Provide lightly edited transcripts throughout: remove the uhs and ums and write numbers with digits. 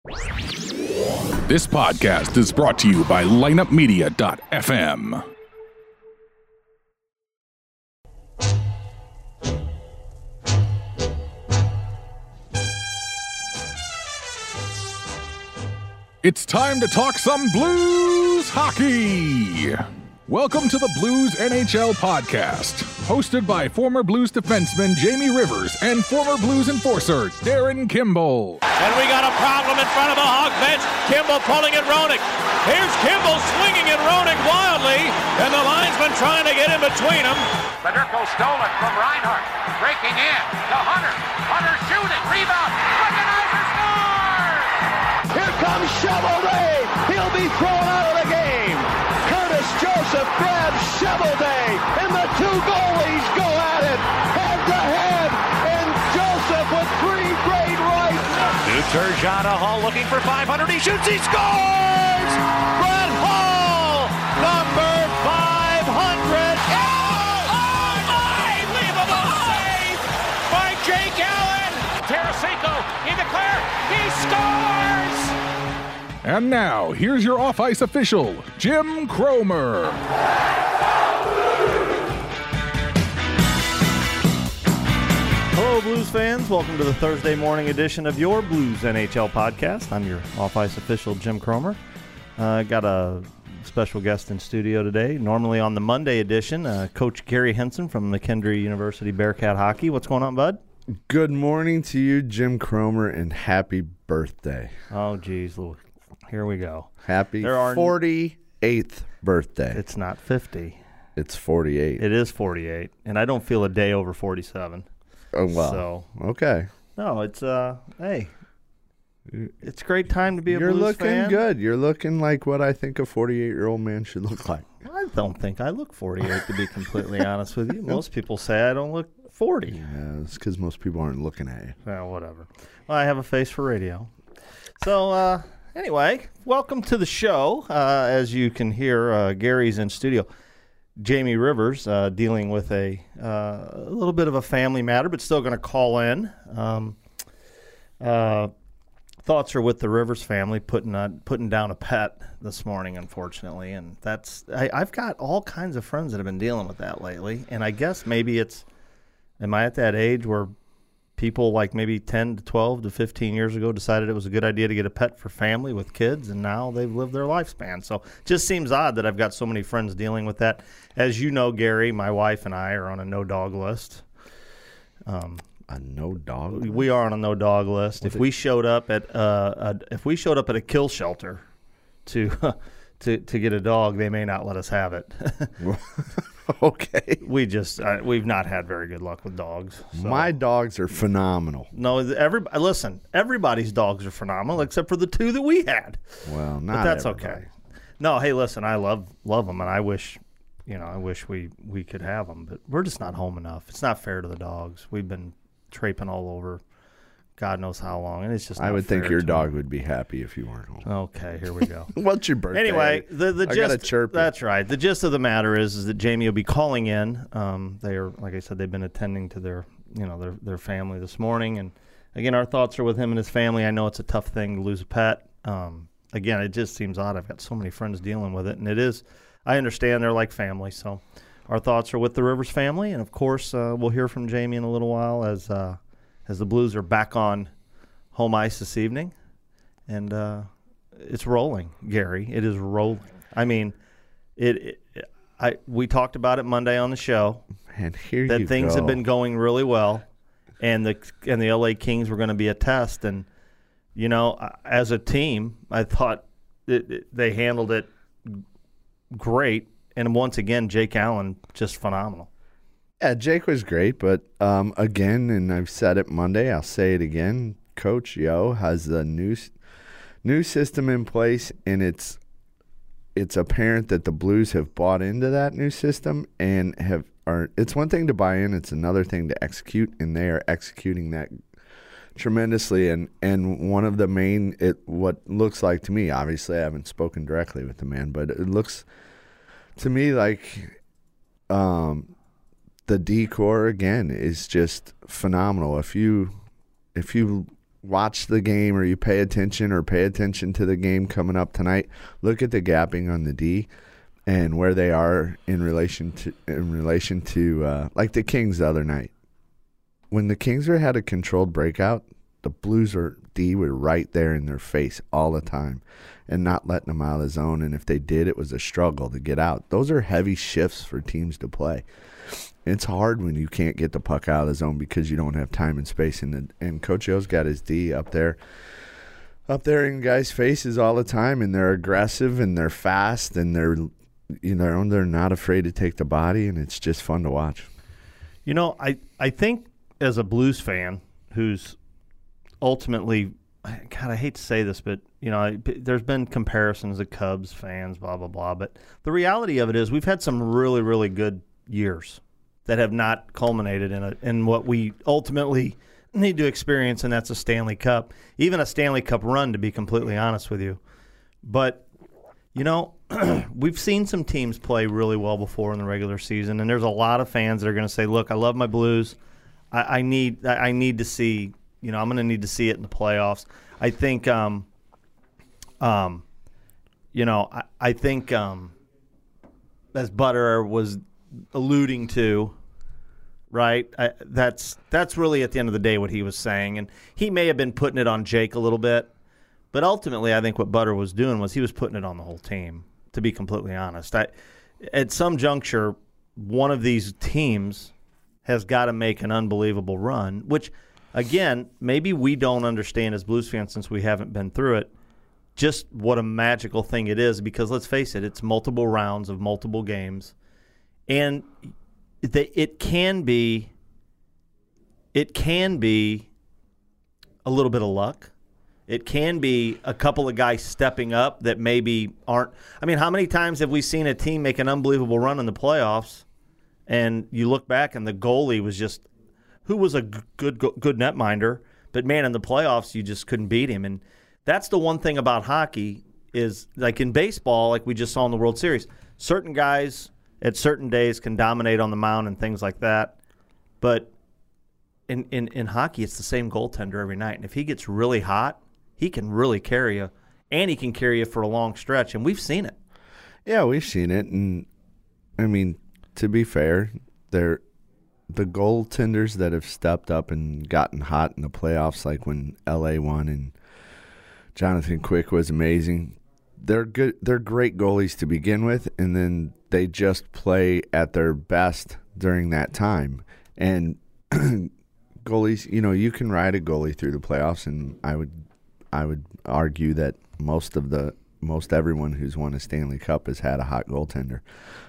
This podcast is brought to you by lineupmedia.fm. It's time to talk some Blues hockey. Welcome to the Blues NHL podcast, hosted by former Blues defenseman Jamie Rivers and former Blues enforcer Darren Kimball. And we got a problem in front of the Hawk bench. Kimball pulling at Roenick. Here's Kimball swinging at Roenick wildly, and the linesman trying to get in between them. Federico stole it from Reinhart, breaking in to Hunter. Hunter shooting, rebound, Recognizer scores! Here comes Shovelday. He'll be thrown out of the game. Curtis Joseph grabs Shovelday, and the two goalies go at it head to head. And Joseph with three great rights. New Turgeon to Hall looking for 500. He shoots, he scores! Brett Hall, number 500. Unbelievable save by Jake Allen. Tarasenko in the clear. He scores! And now, here's your off-ice official, Jim Cromer. Hello, Blues fans. Welcome to the Thursday morning edition of your Blues NHL podcast. I'm your off-ice official, Jim Cromer. Got a special guest in studio today. Normally on the Monday edition, Coach Gary Henson from McKendree University Bearcat Hockey. What's going on, bud? Good morning to you, Jim Cromer, and happy birthday. Oh, geez. Here we go. Happy 48th birthday. It's not 50. It's 48. It is 48, and I don't feel a day over 47. Oh, well. So, okay. no, it's, hey, it's a great time to be a You're Blues fan. You're looking good. You're looking like what I think a 48-year-old man should look like. I don't think I look 48, to be completely honest with you. Most people say I don't look 40. Yeah, it's because most people aren't looking at you. Well, whatever. Well, I have a face for radio. So, anyway, welcome to the show. As you can hear, Gary's in studio. Jamie Rivers dealing with a little bit of a family matter, but still going to call in. Thoughts are with the Rivers family putting down a pet this morning, unfortunately, and I've got all kinds of friends that have been dealing with that lately, and I guess maybe am I at that age where people like maybe 10 to 12 to 15 years ago decided it was a good idea to get a pet for family with kids, and now they've lived their lifespan. So it just seems odd that I've got so many friends dealing with that. As you know, Gary, my wife and I are on a no-dog list. A no-dog list? We are on a no-dog list. If we showed up at a kill shelter to get a dog, they may not let us have it. Okay. We've not had very good luck with dogs. So. My dogs are phenomenal. No, listen, everybody's dogs are phenomenal except for the two that we had. Well, not but that's everybody. okay. No, hey, listen, I love them, and I wish we could have them, but we're just not home enough. It's not fair to the dogs. We've been traipsing all over God knows how long, and it's just not I would think fair your to dog them. would be happy if you weren't home. Okay, here we go. What's your birthday? Anyway, the I gist, gotta chirp you. That's right. The gist of the matter is that Jamie will be calling in. They are, like I said, they've been attending to their family this morning, and again, our thoughts are with him and his family. I know it's a tough thing to lose a pet. Again, it just seems odd. I've got so many friends dealing with it, and it is. I understand they're like family, so our thoughts are with the Rivers family, and of course, we'll hear from Jamie in a little while as the Blues are back on home ice this evening, and it's rolling, Gary. It is rolling. I mean, we talked about it Monday on the show. And here that you things go. have been going really well, and the LA Kings were going to be a test. And as a team, I thought they handled it great. And once again, Jake Allen just phenomenal. Yeah, Jake was great, but again, and I've said it Monday, I'll say it again. Coach Yo has the new system in place, and it's apparent that the Blues have bought into that new system and it's one thing to buy in, it's another thing to execute, and they are executing that tremendously. And one of the main, what looks like to me, obviously I haven't spoken directly with the man, but it looks to me like the decor again is just phenomenal. If you watch the game or you pay attention to the game coming up tonight, look at the gapping on the D and where they are in relation to like the Kings the other night. When the Kings had a controlled breakout, the Blues D were right there in their face all the time and not letting them out of the zone. And if they did, it was a struggle to get out. Those are heavy shifts for teams to play. It's hard when you can't get the puck out of the zone because you don't have time and space. And Coach Yo's got his D up there in guys' faces all the time, and they're aggressive and they're fast and they're not afraid to take the body, and it's just fun to watch. You know, I think as a Blues fan who's ultimately, God, I hate to say this, but you know, there's been comparisons of Cubs fans, blah blah blah. But the reality of it is, we've had some really, really good years that have not culminated in what we ultimately need to experience, and that's a Stanley Cup, even a Stanley Cup run, to be completely honest with you. But you know, we've seen some teams play really well before in the regular season, and there's a lot of fans that are going to say, "Look, I love my Blues. I need to see." You know, I'm going to need to see it in the playoffs. I think, I think as Butter was alluding to, right, that's really at the end of the day what he was saying. And he may have been putting it on Jake a little bit, but ultimately I think what Butter was doing was he was putting it on the whole team, to be completely honest. At some juncture, one of these teams has got to make an unbelievable run, which – again, maybe we don't understand as Blues fans since we haven't been through it just what a magical thing it is, because let's face it, it's multiple rounds of multiple games. And it can be a little bit of luck. It can be a couple of guys stepping up that maybe aren't. I mean, how many times have we seen a team make an unbelievable run in the playoffs and you look back and the goalie was just – who was a good netminder, but, man, in the playoffs you just couldn't beat him. And that's the one thing about hockey is, like in baseball, like we just saw in the World Series, certain guys at certain days can dominate on the mound and things like that. But in hockey, it's the same goaltender every night. And if he gets really hot, he can really carry you, and he can carry you for a long stretch. And we've seen it. Yeah, we've seen it. And, I mean, to be fair, the goaltenders that have stepped up and gotten hot in the playoffs, like when LA won and Jonathan Quick was amazing, they're good. They're great goalies to begin with, and then they just play at their best during that time. And goalies, you know, you can ride a goalie through the playoffs, and I would argue that most everyone who's won a Stanley Cup has had a hot goaltender.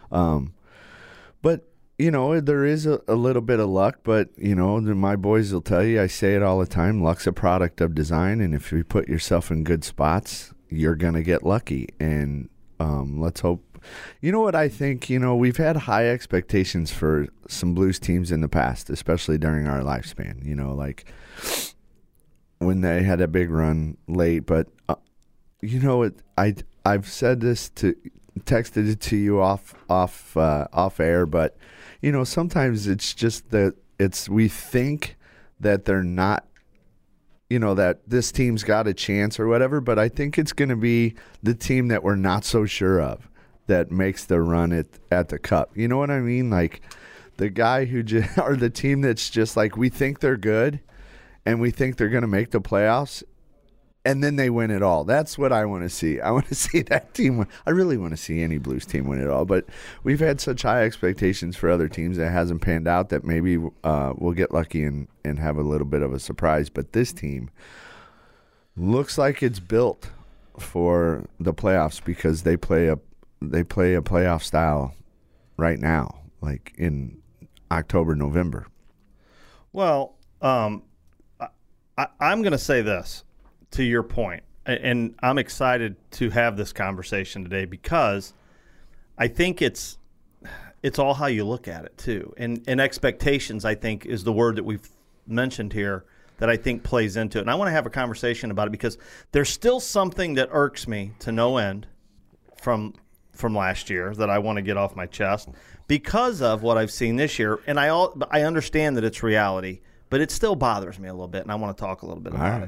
But you know, there is a little bit of luck, but, you know, my boys will tell you, I say it all the time, luck's a product of design, and if you put yourself in good spots, you're going to get lucky. And let's hope. You know what I think? You know, we've had high expectations for some Blues teams in the past, especially during our lifespan, you know, like when they had a big run late. But, you know, I've said this texted it to you off air, but you know, sometimes it's just that we think that they're not, you know, that this team's got a chance or whatever, but I think it's going to be the team that we're not so sure of that makes the run at the Cup. You know what I mean? Like the guy or the team that's just like, we think they're good and we think they're going to make the playoffs, and then they win it all. That's what I want to see. I want to see that team win. I really want to see any Blues team win it all. But we've had such high expectations for other teams that hasn't panned out that maybe we'll get lucky and have a little bit of a surprise. But this team looks like it's built for the playoffs because they play a playoff style right now, like in October, November. Well, I'm going to say this. To your point, and I'm excited to have this conversation today because I think it's all how you look at it too. And expectations, I think, is the word that we've mentioned here that I think plays into it. And I want to have a conversation about it because there's still something that irks me to no end from last year that I want to get off my chest because of what I've seen this year. And I understand that it's reality, but it still bothers me a little bit, and I want to talk a little bit about it.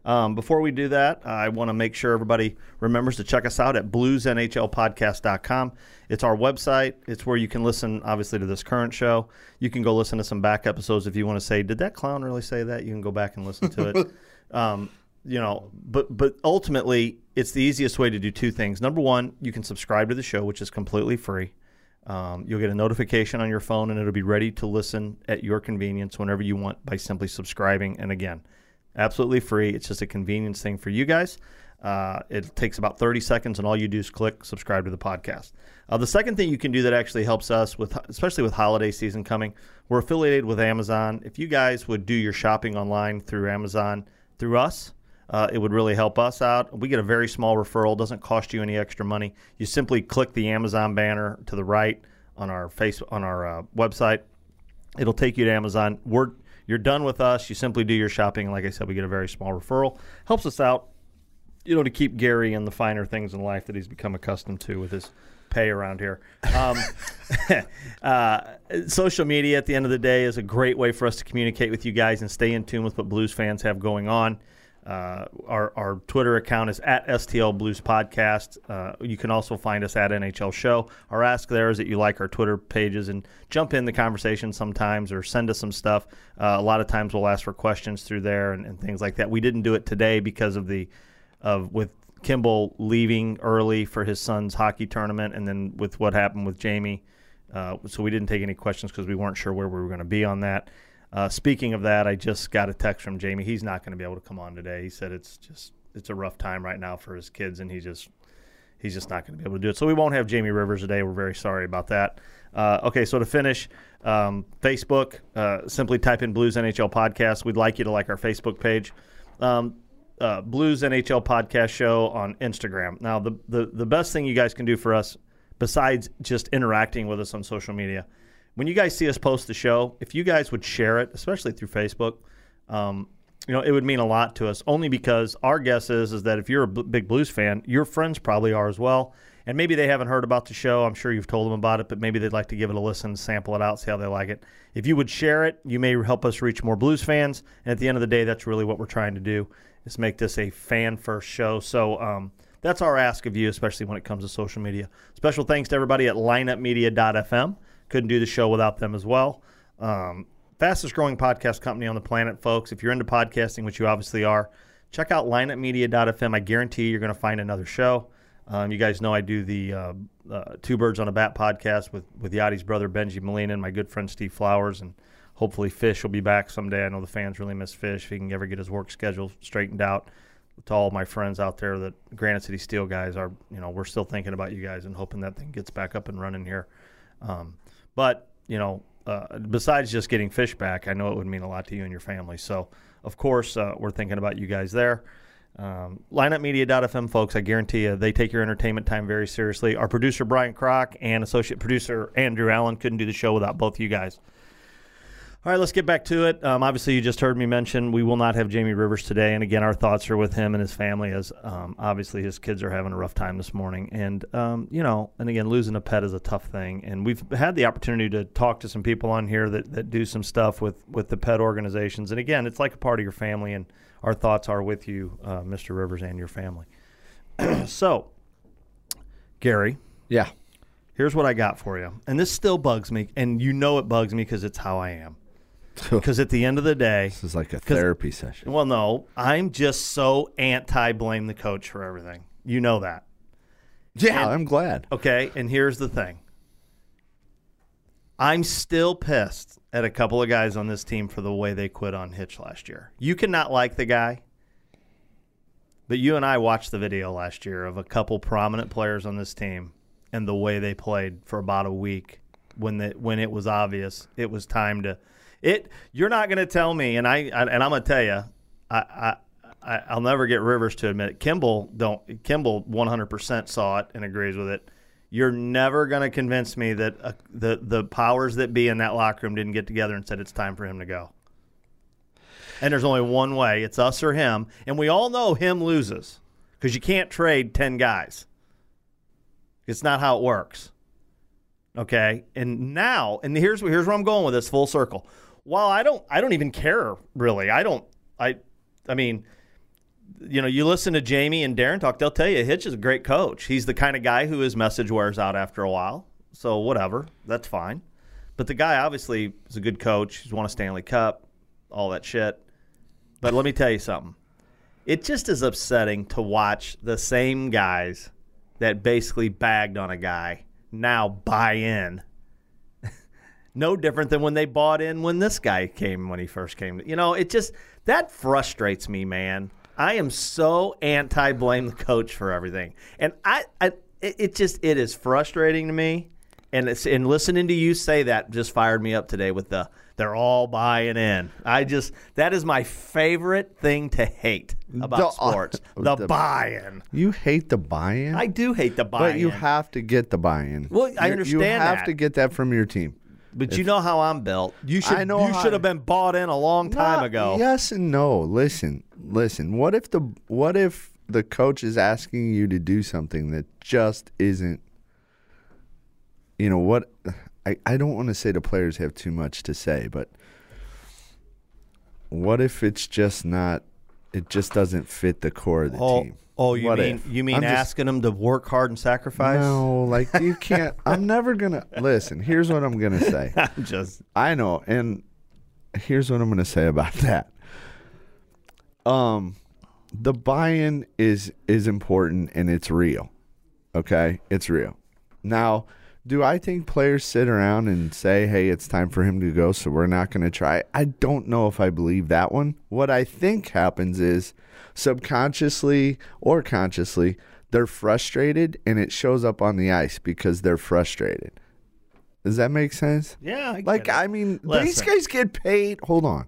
Before we do that, I want to make sure everybody remembers to check us out at bluesnhlpodcast.com. It's our website. It's where you can listen, obviously, to this current show. You can go listen to some back episodes if you want to say, did that clown really say that? You can go back and listen to it. But ultimately, it's the easiest way to do two things. Number one, you can subscribe to the show, which is completely free. You'll get a notification on your phone, and it'll be ready to listen at your convenience whenever you want by simply subscribing. And again, absolutely free. It's just a convenience thing for you guys. It takes about 30 seconds, and all you do is click subscribe to the podcast. The second thing you can do that actually helps us, especially with holiday season coming, we're affiliated with Amazon. If you guys would do your shopping online through Amazon through us, it would really help us out. We get a very small referral. Doesn't cost you any extra money. You simply click the Amazon banner to the right on our website. It'll take you to Amazon. You're done with us. You simply do your shopping. Like I said, we get a very small referral. Helps us out, to keep Gary in the finer things in life that he's become accustomed to with his pay around here. Social media at the end of the day is a great way for us to communicate with you guys and stay in tune with what Blues fans have going on. Our Twitter account is at STL Blues Podcast. You can also find us at NHL Show. Our ask there is that you like our Twitter pages and jump in the conversation sometimes or send us some stuff. A lot of times we'll ask for questions through there and things like that. We didn't do it today because with Kimball leaving early for his son's hockey tournament, and then with what happened with Jamie. So we didn't take any questions because we weren't sure where we were going to be on that. Speaking of that, I just got a text from Jamie. He's not going to be able to come on today. He said it's a rough time right now for his kids, and he's just not going to be able to do it. So we won't have Jamie Rivers today. We're very sorry about that. Okay, so to finish, Facebook, simply type in Blues NHL Podcast. We'd like you to like our Facebook page. Blues NHL Podcast Show on Instagram. Now, the best thing you guys can do for us, besides just interacting with us on social media, when you guys see us post the show, if you guys would share it, especially through Facebook, it would mean a lot to us, only because our guess is that if you're a big Blues fan, your friends probably are as well, and maybe they haven't heard about the show. I'm sure you've told them about it, but maybe they'd like to give it a listen, sample it out, see how they like it. If you would share it, you may help us reach more Blues fans, and at the end of the day, that's really what we're trying to do, is make this a fan-first show. So that's our ask of you, especially when it comes to social media. Special thanks to everybody at lineupmedia.fm. Couldn't do the show without them as well. Fastest growing podcast company on the planet, folks. If you're into podcasting, which you obviously are, check out lineupmedia.fm. I guarantee you're going to find another show. You guys know I do the Two Birds on a Bat podcast with Yachty's brother Benji Molina and my good friend Steve Flowers, and hopefully Fish will be back someday. I know the fans really miss Fish if he can ever get his work schedule straightened out. To all my friends out there, that Granite City Steel guys are, we're still thinking about you guys and hoping that thing gets back up and running here. But besides just getting Fish back, I know it would mean a lot to you and your family. So, of course, we're thinking about you guys there. Lineupmedia.fm, folks, I guarantee you they take your entertainment time very seriously. Our producer, Brian Kroc, and associate producer, Andrew Allen, couldn't do the show without both you guys. All right, let's get back to it. Obviously, you just heard me mention we will not have Jamie Rivers today. And, again, our thoughts are with him and his family, as obviously his kids are having a rough time this morning. And, and, again, losing a pet is a tough thing. And we've had the opportunity to talk to some people on here that do some stuff with the pet organizations. And, again, it's like a part of your family, and our thoughts are with you, Mr. Rivers, and your family. So, Gary. Yeah. Here's what I got for you. And this still bugs me, and it bugs me because it's how I am. Because at the end of the day, this is like a therapy session. Well, no, I'm just so anti-blame the coach for everything. You know that. Yeah, I'm glad. Okay, and here's the thing. I'm still pissed at a couple of guys on this team for the way they quit on Hitch last year. You cannot like the guy, but you and I watched the video last year of a couple prominent players on this team and the way they played for about a week when it was obvious it was time to. You're not going to tell me, and I'm going to tell you, I'll never get Rivers to admit it. Kimball 100% saw it and agrees with it. You're never going to convince me that the powers that be in that locker room didn't get together and said it's time for him to go. And there's only one way. It's us or him. And we all know him loses because you can't trade 10 guys. It's not how it works. Okay? And here's where I'm going with this full circle. While I don't even care really. I mean, you listen to Jamie and Darren talk, they'll tell you Hitch is a great coach. He's the kind of guy who his message wears out after a while. So whatever, that's fine. But the guy obviously is a good coach. He's won a Stanley Cup, all that shit. But let me tell you something. It just is upsetting to watch the same guys that basically bagged on a guy now buy in. No different than when they bought in when this guy came, when he first came. It just, that frustrates me, man. I am so anti-blame the coach for everything. And it is frustrating to me. And listening to you say that just fired me up today with they're all buying in. That is my favorite thing to hate about sports. The buy-in. You hate the buy-in? I do hate the buy-in. But you have to get the buy-in. Well, I understand that. You have to get that from your team. But you know how I'm built. You should have been bought in a long time ago. Yes and no. Listen. What if the coach is asking you to do something that just isn't? You know what? I don't want to say the players have too much to say, but what if it's just not? It just doesn't fit the core of the team. Oh, you mean asking them to work hard and sacrifice? No, like you can't. I'm never gonna listen. Here's what I'm gonna say. I know, and here's what I'm gonna say about that. The buy-in is important and it's real. Okay, it's real. Now, do I think players sit around and say, "Hey, it's time for him to go, so we're not going to try"? I don't know if I believe that one. What I think happens is, subconsciously or consciously, they're frustrated, and it shows up on the ice because they're frustrated. Does that make sense? Yeah. I mean, these guys get paid. Hold on.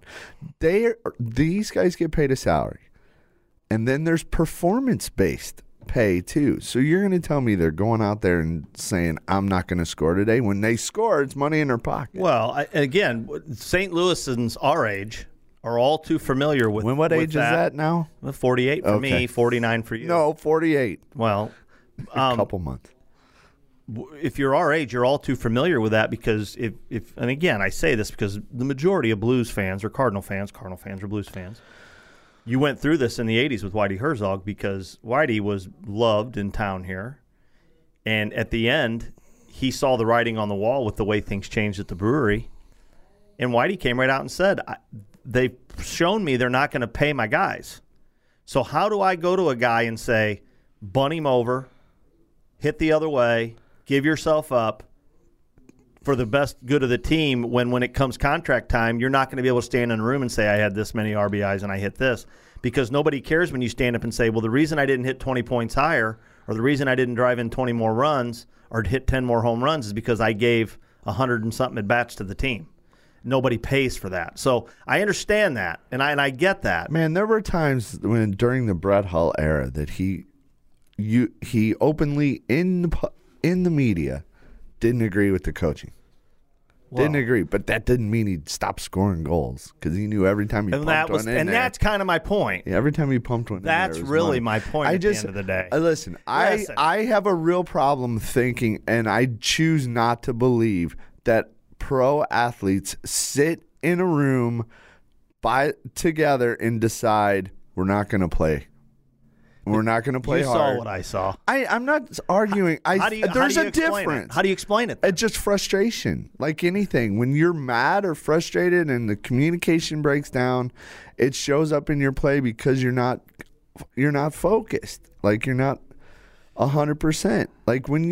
These guys get paid a salary, and then there's performance-based pay too. So you're going to tell me they're going out there and saying, "I'm not going to score today." When they score, it's money in their pocket. Well, again, St. Louisans our age are all too familiar with. What age is that now? 48 for me, 49 for you. No, 48. Well, a couple months. If you're our age, you're all too familiar with that because if and again, I say this because the majority of Blues fans are Cardinal fans are Blues fans. You went through this in the 80s with Whitey Herzog because Whitey was loved in town here. And at the end, he saw the writing on the wall with the way things changed at the brewery. And Whitey came right out and said, "They've shown me they're not going to pay my guys. So how do I go to a guy and say, bunt him over, hit the other way, give yourself up for the best good of the team when it comes contract time, you're not going to be able to stand in a room and say, I had this many RBIs and I hit this. Because nobody cares when you stand up and say, well, the reason I didn't hit 20 points higher or the reason I didn't drive in 20 more runs or hit 10 more home runs is because I gave 100 and something at-bats to the team. Nobody pays for that. So I understand that, and I get that. Man, there were times when during the Brett Hull era that he openly in the media didn't agree with the coaching. Well, didn't agree, but that didn't mean he'd stop scoring goals because he knew every time he pumped one in there. And that's kind of my point. Yeah, every time he pumped one in there, that's really my point at the end of the day. Listen, I have a real problem thinking, and I choose not to believe that pro athletes sit in a room together and decide we're not going to play. We're not going to play hard. You saw what I saw. I'm not arguing. There's a difference. How do you explain it? It's just frustration. Like anything. When you're mad or frustrated and the communication breaks down, it shows up in your play because you're not focused. Like you're not 100%. Like when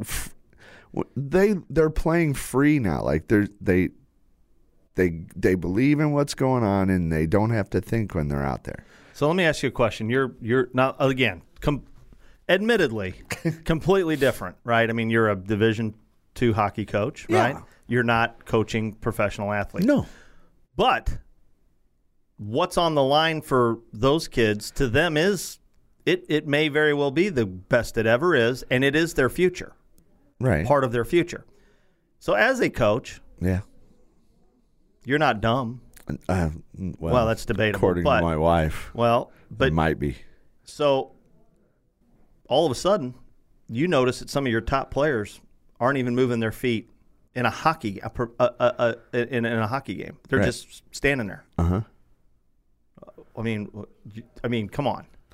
they're playing free now. Like they believe in what's going on and they don't have to think when they're out there. So let me ask you a question. You're not, again, admittedly, completely different, right? I mean, you're a Division II hockey coach, right? Yeah. You're not coaching professional athletes. No. But what's on the line for those kids to them is it may very well be the best it ever is, and it is their future. Right. Part of their future. So as a coach, yeah, you're not dumb. Well, that's debatable. According to my wife. Well, but it might be. So all of a sudden, you notice that some of your top players aren't even moving their feet in a hockey in a hockey game. They're just standing there. Uh-huh. I mean, come on.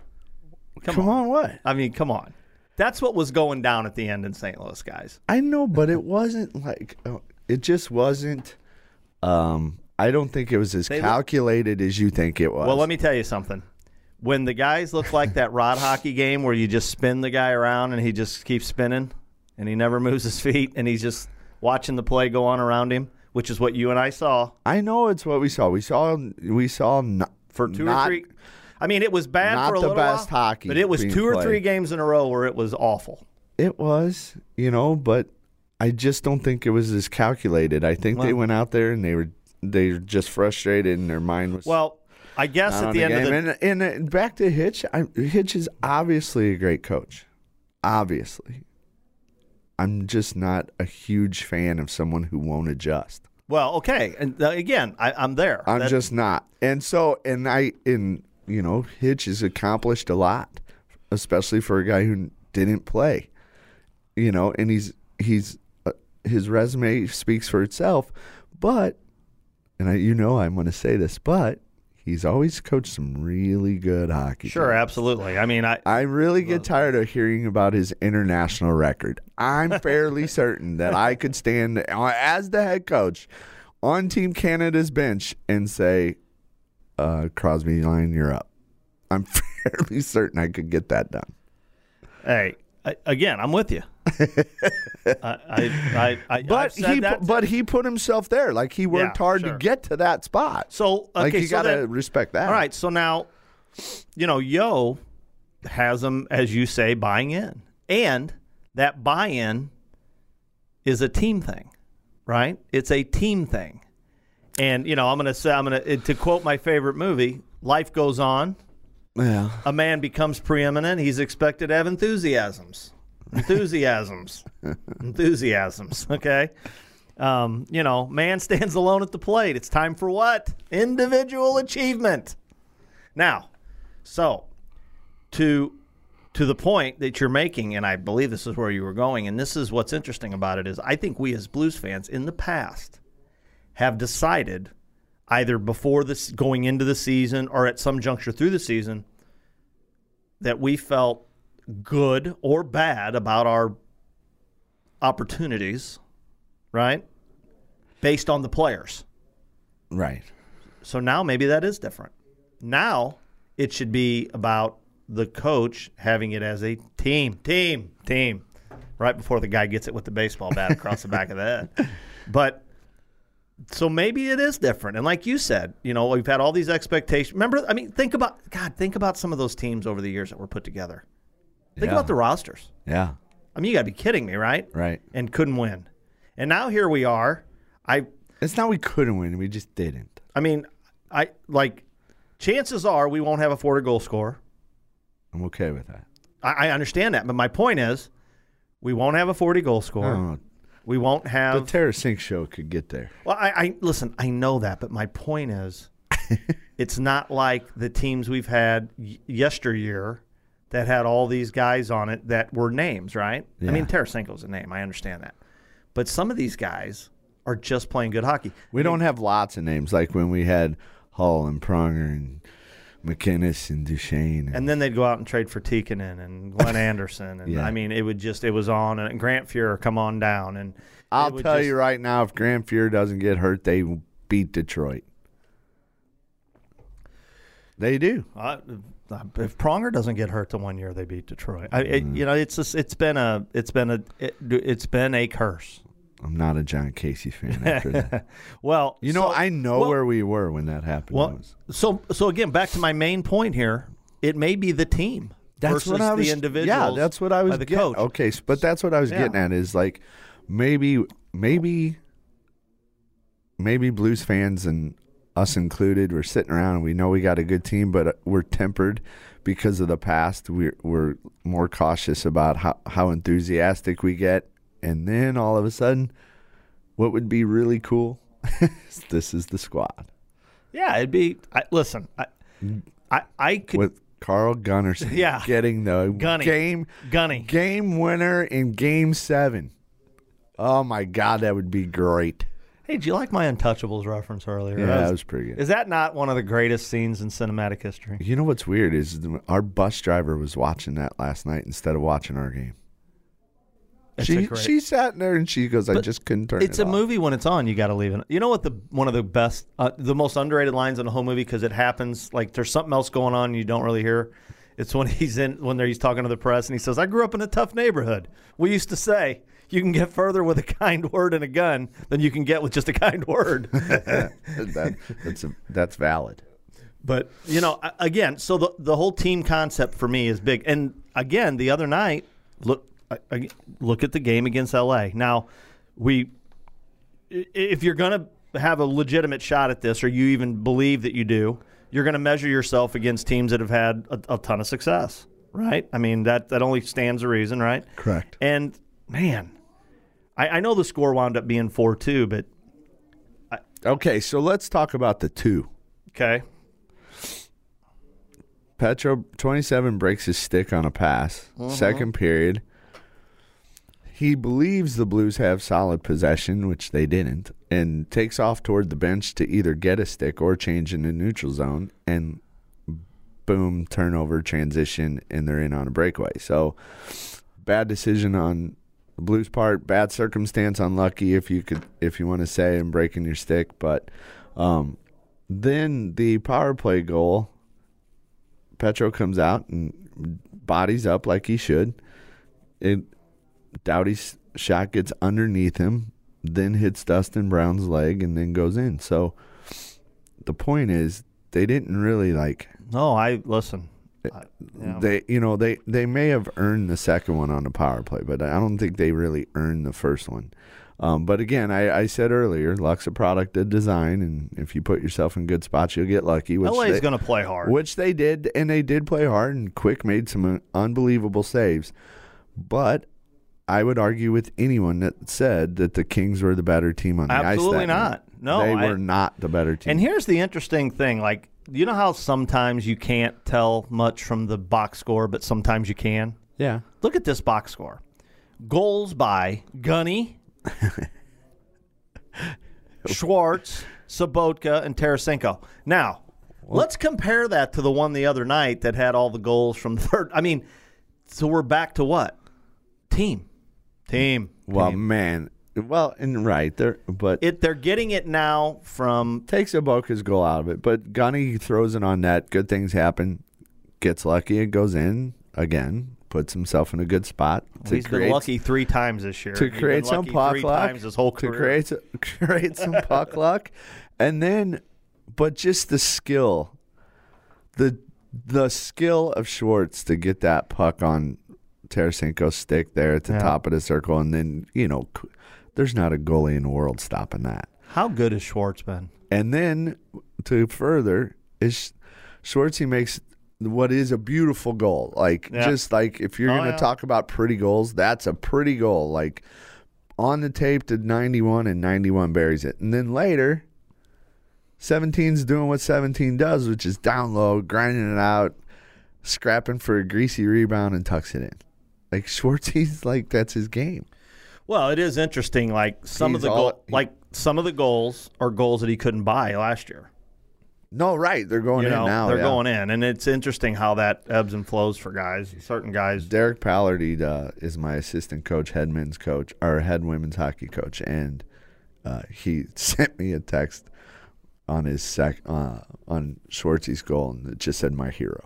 Come on, what? I mean, come on. That's what was going down at the end in St. Louis, guys. I know, but it wasn't like it just wasn't. I don't think it was as calculated as you think it was. Well, let me tell you something. When the guys look like that rod hockey game where you just spin the guy around and he just keeps spinning and he never moves his feet and he's just watching the play go on around him, which is what you and I saw. I know it's what we saw. We saw For two or three. I mean, it was bad for a little while. Not the best hockey, but it was 2 or 3 games in a row where it was awful. It was, but I just don't think it was as calculated. I think they went out there and they were just frustrated and their mind was. Well, I guess at the end of the and back to Hitch. Hitch is obviously a great coach. Obviously, I'm just not a huge fan of someone who won't adjust. Well, okay, and again, I'm there. I'm just not, and so Hitch has accomplished a lot, especially for a guy who didn't play. And he's his resume speaks for itself, but, and I'm going to say this, but he's always coached some really good hockey. Sure, teams. Absolutely. I mean, I really get tired of hearing about his international record. I'm fairly certain that I could stand as the head coach on Team Canada's bench and say, Crosby line, you're up. I'm fairly certain I could get that done. Hey, again, I'm with you. But he put himself there. Like he worked hard to get to that spot. So you got to respect that. All right. So now, Yo has them, as you say, buying in, and that buy-in is a team thing, right? It's a team thing. And to quote my favorite movie, life goes on. Yeah. A man becomes preeminent. He's expected to have enthusiasms. Okay. Man stands alone at the plate. It's time for what? Individual achievement. Now, so to the point that you're making, and I believe this is where you were going, and this is what's interesting about it, is I think we as Blues fans in the past have decided, either before this going into the season or at some juncture through the season, that we felt good or bad about our opportunities, right? Based on the players. Right. So now maybe that is different. Now it should be about the coach having it as a team, right before the guy gets it with the baseball bat across the back of the head. But so maybe it is different. And like you said, we've had all these expectations. Remember, think about some of those teams over the years that were put together. Think about the rosters. Yeah. You got to be kidding me, right? Right. And couldn't win. And now here we are. It's not we couldn't win. We just didn't. Chances are we won't have a 40-goal scorer. I'm okay with that. I understand that. But my point is, we won't have a 40-goal scorer. We won't have. The Tarasenko show could get there. Well, listen, I know that. But my point is, it's not like the teams we've had yesteryear that had all these guys on it that were names, right? Yeah. Tarasenko's a name. I understand that. But some of these guys are just playing good hockey. We don't have lots of names like when we had Hull and Pronger and McInnes and Duchesne. And then they'd go out and trade for Tikkanen and Glenn Anderson. And it was on. And Grant Fuhrer, come on down. And I'll tell you right now, if Grant Fuhrer doesn't get hurt, they beat Detroit. They do. If Pronger doesn't get hurt the 1 year, they beat Detroit. It's been a curse. I'm not a John Casey fan after that. Well, I know where we were when that happened. Well, so again, back to my main point here. It may be the team versus the individuals. Yeah, that's what I was getting. Coach. Okay, but that's what I was getting at is like maybe Blues fans and us included, we're sitting around and we know we got a good team, but we're tempered because of the past. We're more cautious about how enthusiastic we get. And then all of a sudden, what would be really cool? This is the squad. Yeah, it'd be. Listen, I could with Carl Gunnarsson. Yeah, getting the game winner in Game 7. Oh my God, that would be great. Hey, do you like my Untouchables reference earlier? Yeah, that was pretty good. Is that not one of the greatest scenes in cinematic history? You know what's weird is our bus driver was watching that last night instead of watching our game. She sat in there and she goes, I just couldn't turn it off. It's a movie when it's on, you got to leave it. You know what one of the best, the most underrated lines in the whole movie, because it happens, like there's something else going on and you don't really hear. It's when he's talking to the press and he says, I grew up in a tough neighborhood. We used to say, you can get further with a kind word and a gun than you can get with just a kind word. That's valid. But, again, so the whole team concept for me is big. And, again, the other night, look at the game against L.A. Now, if you're going to have a legitimate shot at this, or you even believe that you do, you're going to measure yourself against teams that have had a ton of success, right? I mean, that only stands to reason, right? Correct. And, man, I know the score wound up being 4-2, but... Okay, so let's talk about the 2. Okay. Petro, 27, breaks his stick on a pass. Second period. He believes the Blues have solid possession, which they didn't, and takes off toward the bench to either get a stick or change in the neutral zone, and boom, turnover, transition, and they're in on a breakaway. So bad decision on the Blues' part, bad circumstance, unlucky if you want to say, in breaking your stick. But then the power play goal, Petro comes out and bodies up like he should. Doughty's shot gets underneath him, then hits Dustin Brown's leg, and then goes in. So the point is, they didn't really like. No, listen. Yeah. They may have earned the second one on the power play, but I don't think they really earned the first one. But again, I said earlier, luck's a product of design, and if you put yourself in good spots, you'll get lucky. LA's going to play hard, which they did, and they did play hard. And Quick made some unbelievable saves, but I would argue with anyone that said that the Kings were the better team on the ice. Absolutely not. No, they were not the better team. And here's the interesting thing: like, you know how sometimes you can't tell much from the box score, but sometimes you can. Yeah. Look at this box score: goals by Gunny, Schwartz, Sobotka, and Tarasenko. Now, let's compare that to the one the other night that had all the goals from the third. I mean, so we're back to what? Team. Well, man. Well, and right there, but they're getting it now from takes Sobotka's goal out of it. But Gunny throws it on net. Good things happen. Gets lucky. It goes in again. Puts himself in a good spot. He's been lucky 3 times this year. To create some puck luck. His whole career. To create some puck luck, and then, but just the skill, the skill of Schwartz to get that puck on Tarasenko's stick there at the top of the circle, and then there's not a goalie in the world stopping that. How good has Schwartz been? And then to further is Schwartz, he makes what is a beautiful goal. Just like if you're going to talk about pretty goals, that's a pretty goal. Like on the tape to 91, and 91 buries it. And then later, 17's doing what 17 does, which is down low, grinding it out, scrapping for a greasy rebound, and tucks it in. Like Schwartz, he's like, that's his game. Well, it is interesting. Like some of the goals are goals that he couldn't buy last year. No, right? They're going in now. They're going in, and it's interesting how that ebbs and flows for guys. Certain guys. Derek Pallardy is my assistant coach, head men's coach, or head women's hockey coach, and he sent me a text on his on Schwartz's goal, and it just said "my hero."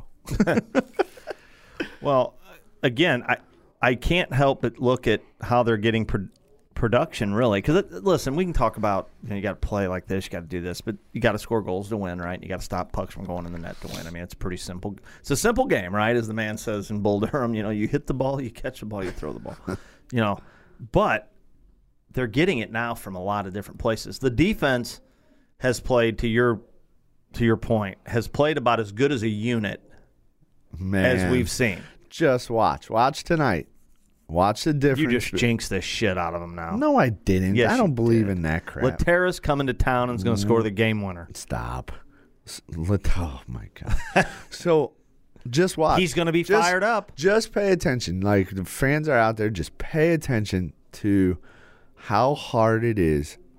Well, again, I can't help but look at how they're getting production, really. Because, listen, we can talk about, you got to play like this, you got to do this, but you got to score goals to win, right? You got to stop pucks from going in the net to win. I mean, it's pretty simple. It's a simple game, right? As the man says in Bull Durham, you hit the ball, you catch the ball, you throw the ball. But they're getting it now from a lot of different places. The defense has played, to your point, has played about as good as a unit as we've seen. Just watch tonight. Watch the difference. You just jinxed the shit out of them now. No, I didn't. Yes, I don't believe in that crap. Laterra's coming to town and is going to score the game winner. Stop. Oh, my God. So, just watch. He's going to be fired up. Just pay attention. Like, the fans are out there. Just pay attention to how hard it is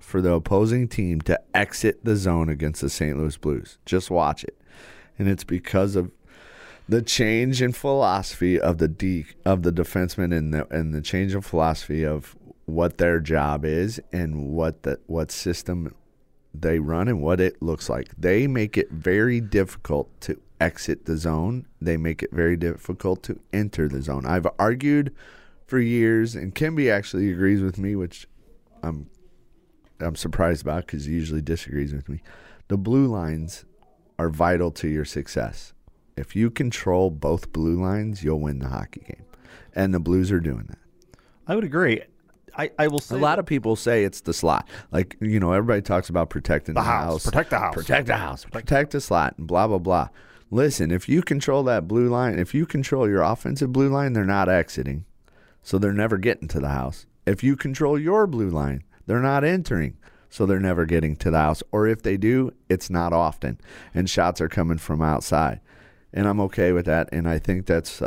for the opposing team to exit the zone against the St. Louis Blues. Just watch it. And it's because of the change in philosophy of the defenseman and the change in philosophy of what their job is and what system they run and what it looks like. They make it very difficult to exit the zone. They make it very difficult to enter the zone. I've argued for years, and Kimby actually agrees with me, which I'm surprised about because he usually disagrees with me. The blue lines are vital to your success. If you control both blue lines, you'll win the hockey game. And the Blues are doing that. I would agree. I will say a lot of people say it's the slot. Like, everybody talks about protecting the house. Protect the house. Protect the house. Protect the slot and blah, blah, blah. Listen, if you control that blue line, if you control your offensive blue line, they're not exiting. So they're never getting to the house. If you control your blue line, they're not entering. So they're never getting to the house. Or if they do, it's not often. And shots are coming from outside. And I'm okay with that. And I think that's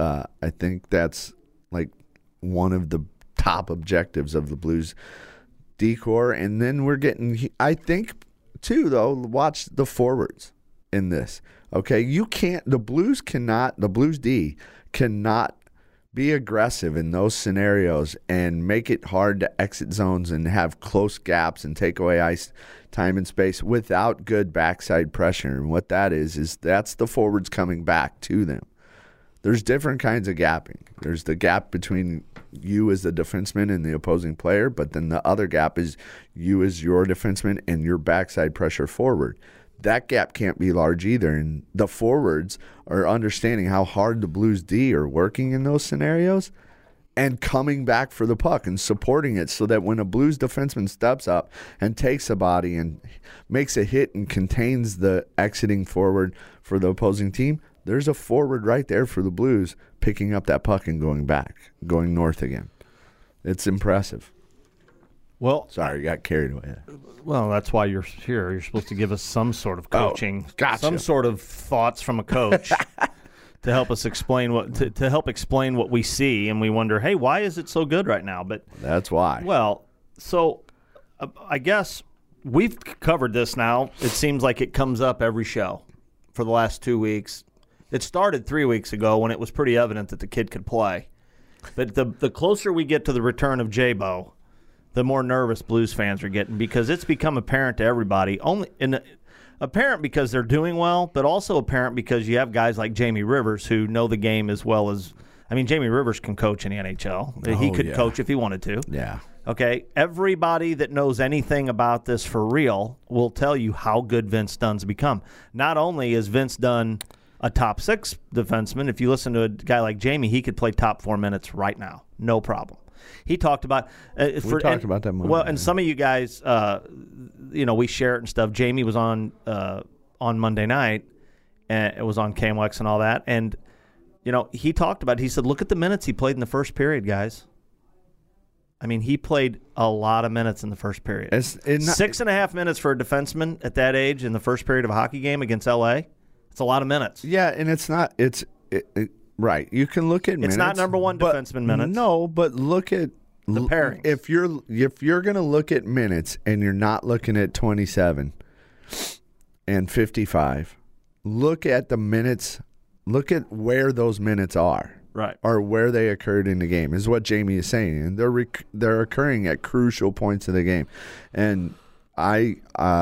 like one of the top objectives of the Blues decor. And then we're getting, I think, too, though, watch the forwards in this. Okay, the Blues D cannot be aggressive in those scenarios and make it hard to exit zones and have close gaps and take away ice time and space without good backside pressure. And what that is that's the forwards coming back to them. There's different kinds of gapping. There's the gap between you as the defenseman and the opposing player, but then the other gap is you as your defenseman and your backside pressure forward. That gap can't be large either, and the forwards are understanding how hard the Blues D are working in those scenarios and coming back for the puck and supporting it so that when a Blues defenseman steps up and takes a body and makes a hit and contains the exiting forward for the opposing team, there's a forward right there for the Blues picking up that puck and going back, going north again. It's impressive. Well, sorry, you got carried away. Well, that's why you're here. You're supposed to give us some sort of coaching, some sort of thoughts from a coach to help us explain what we see, and we wonder, hey, why is it so good right now? But that's why. Well, so I guess we've covered this now. It seems like it comes up every show for the last 2 weeks. It started 3 weeks ago when it was pretty evident that the kid could play. But the closer we get to the return of J-Bo, the more nervous Blues fans are getting because it's become apparent to everybody. Apparent because they're doing well, but also apparent because you have guys like Jamie Rivers who know the game as well as – I mean, Jamie Rivers can coach in the NHL. He could coach if he wanted to. Yeah. Okay, everybody that knows anything about this for real will tell you how good Vince Dunn's become. Not only is Vince Dunn a top 6 defenseman, if you listen to a guy like Jamie, he could play top 4 minutes right now. No problem. He talked about we talked about that more. Well, and some of you guys, we share it and stuff. Jamie was on Monday night, and it was on KMOX and all that. And he talked about it. He said, "Look at the minutes he played in the first period, guys." I mean, he played a lot of minutes in the first period. 6.5 minutes for a defenseman at that age in the first period of a hockey game against LA. It's a lot of minutes. Yeah, and it's not. Right. You can look at minutes. It's not number one defenseman minutes. No, but look at the pairings. If you're going to look at minutes and you're not looking at 27 and 55, look at the minutes. Look at where those minutes are. Right. Or where they occurred in the game is what Jamie is saying. And they're occurring at crucial points of the game. And I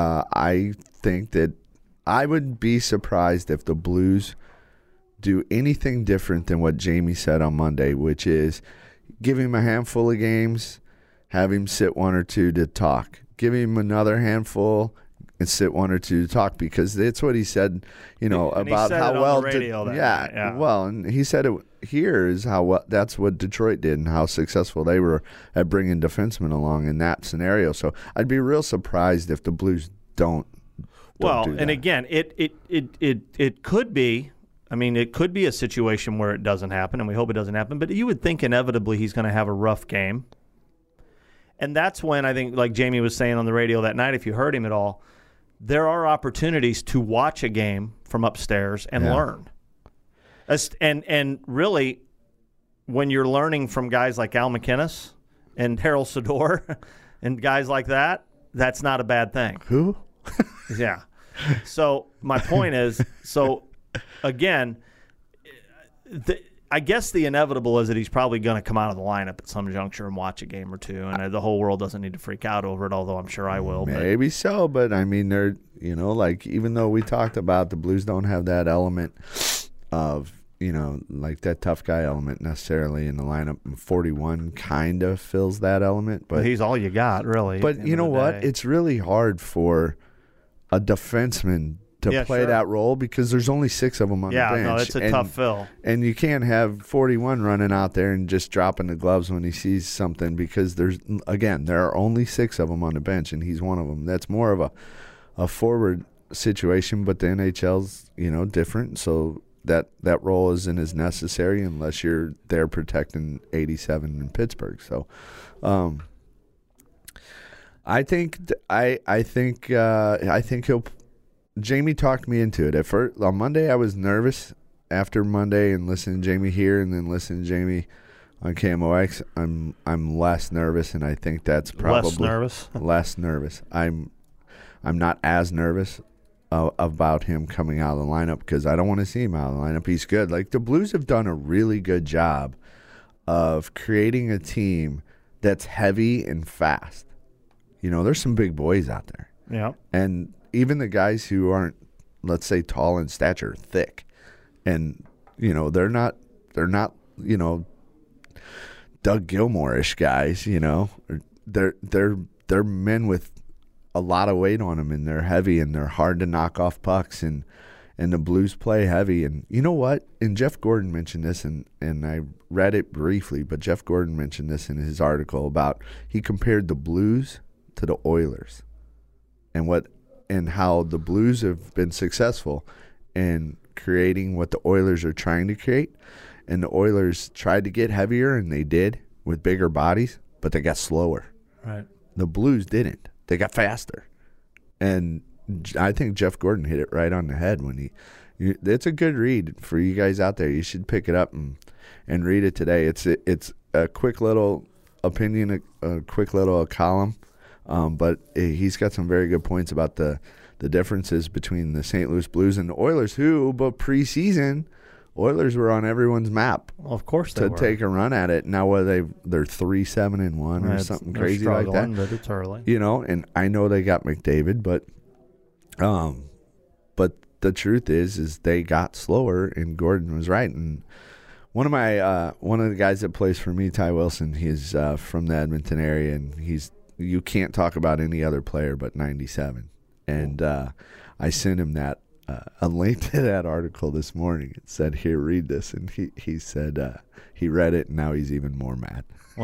think that I would be surprised if the Blues do anything different than what Jamie said on Monday, which is give him a handful of games, have him sit 1 or 2 to talk. Give him another handful and sit 1 or 2 to talk because that's what he said, about how well. Well, and he said it here is that's what Detroit did and how successful they were at bringing defensemen along in that scenario. So I'd be real surprised if the Blues don't well, do that. And again, it could be. I mean, it could be a situation where it doesn't happen, and we hope it doesn't happen, but you would think inevitably he's going to have a rough game. And that's when I think, like Jamie was saying on the radio that night, if you heard him at all, there are opportunities to watch a game from upstairs and learn. And really, when you're learning from guys like Al McInnes and Harold Sador and guys like that, that's not a bad thing. Who? Yeah. So my point is, again, I guess the inevitable is that he's probably going to come out of the lineup at some juncture and watch a game or two, and the whole world doesn't need to freak out over it, although I'm sure I will. Maybe so, but I mean, they're, like, even though we talked about the Blues don't have that element of, like that tough guy element necessarily in the lineup, and 41 kind of fills that element. But he's all you got, really. But you know what? It's really hard for a defenseman to play that role because there's only 6 of them on the bench. Yeah, no, it's a tough fill. And you can't have 41 running out there and just dropping the gloves when he sees something because there are only 6 of them on the bench, and he's one of them. That's more of a forward situation, but the NHL's, different, so that role isn't as necessary unless you're there protecting 87 in Pittsburgh. So I think he'll – Jamie talked me into it. At first, on Monday, I was nervous. After Monday and listening to Jamie here and then listening to Jamie on KMOX, I'm less nervous, and I think that's probably less nervous. I'm not as nervous about him coming out of the lineup because I don't want to see him out of the lineup. He's good. Like, the Blues have done a really good job of creating a team that's heavy and fast. There's some big boys out there. Yeah, and even the guys who aren't, let's say, tall in stature, thick, and they're not Doug Gilmore-ish guys. They're men with a lot of weight on them, and they're heavy, and they're hard to knock off pucks, and the Blues play heavy. And you know what? And Jeff Gordon mentioned this, and I read it briefly, but Jeff Gordon mentioned this in his article about he compared the Blues to the Oilers, and how the Blues have been successful in creating what the Oilers are trying to create. And the Oilers tried to get heavier, and they did with bigger bodies, but they got slower. Right. The Blues didn't. They got faster. And I think Jeff Gordon hit it right on the head when it's a good read for you guys out there. You should pick it up and read it today. It's a quick little opinion, a quick little column. But he's got some very good points about the differences between the St. Louis Blues and the Oilers, but preseason, Oilers were on everyone's map. Well, of course they were. To take a run at it. Now, whether they're 3-7-1 or something crazy like that. But it's early. And I know they got McDavid, but the truth is they got slower, and Gordon was right. And one of the guys that plays for me, Ty Wilson, he's from the Edmonton area, and you can't talk about any other player but 97. And I sent him a link to that article this morning. It said, "Here, read this." And he said he read it, and now he's even more mad.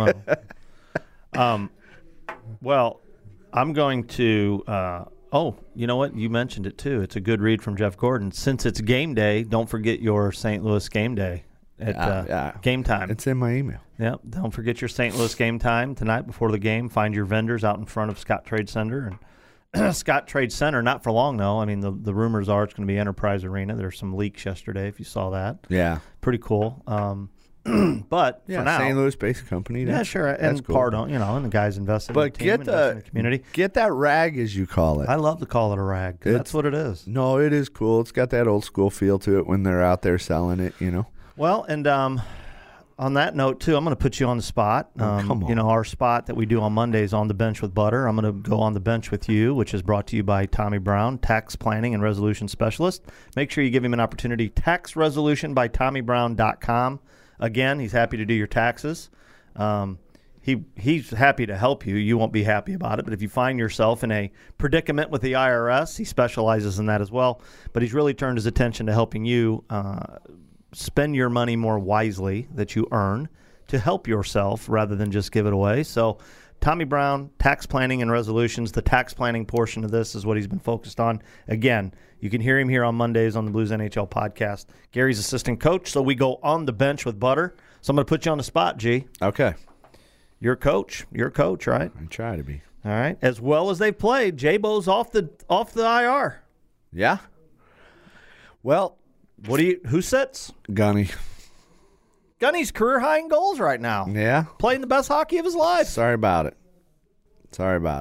Well, I'm going to you know what? You mentioned it, too. It's a good read from Jeff Gordon. Since it's game day, don't forget your St. Louis game day. At game time. It's in my email. Yeah, don't forget your St. Louis game time tonight before the game. Find your vendors out in front of Scott Trade Center. And Scott Trade Center, not for long, though. I mean, the rumors are it's going to be Enterprise Arena. There's some leaks yesterday, if you saw that. Yeah. Pretty cool. But for now, St. Louis-based company. Yeah, sure. And cool. and the guys invested in the team, get in the community. Get that rag, as you call it. I love to call it a rag, because that's what it is. No, it is cool. It's got that old school feel to it when they're out there selling it, Well, and on that note, too, I'm going to put you on the spot. Come on. Our spot that we do on Mondays, On the Bench with Butter. I'm going to go on the bench with you, which is brought to you by Tommy Brown, Tax Planning and Resolution Specialist. Make sure you give him an opportunity. Tax Resolution by TommyBrown.com. Again, he's happy to do your taxes. He's happy to help you. You won't be happy about it. But if you find yourself in a predicament with the IRS, he specializes in that as well. But he's really turned his attention to helping you spend your money more wisely that you earn to help yourself rather than just give it away. So Tommy Brown, Tax Planning and Resolutions. The tax planning portion of this is what he's been focused on. Again, you can hear him here on Mondays on the Blues NHL podcast. Gary's assistant coach, so we go on the bench with Butter. So I'm going to put you on the spot, G. Okay. You're a coach, right? I try to be. All right. As well as they've played, J-Bo's off the IR. Yeah. Well, who sits? Gunny. Gunny's career high in goals right now. Yeah. Playing the best hockey of his life. Sorry about it.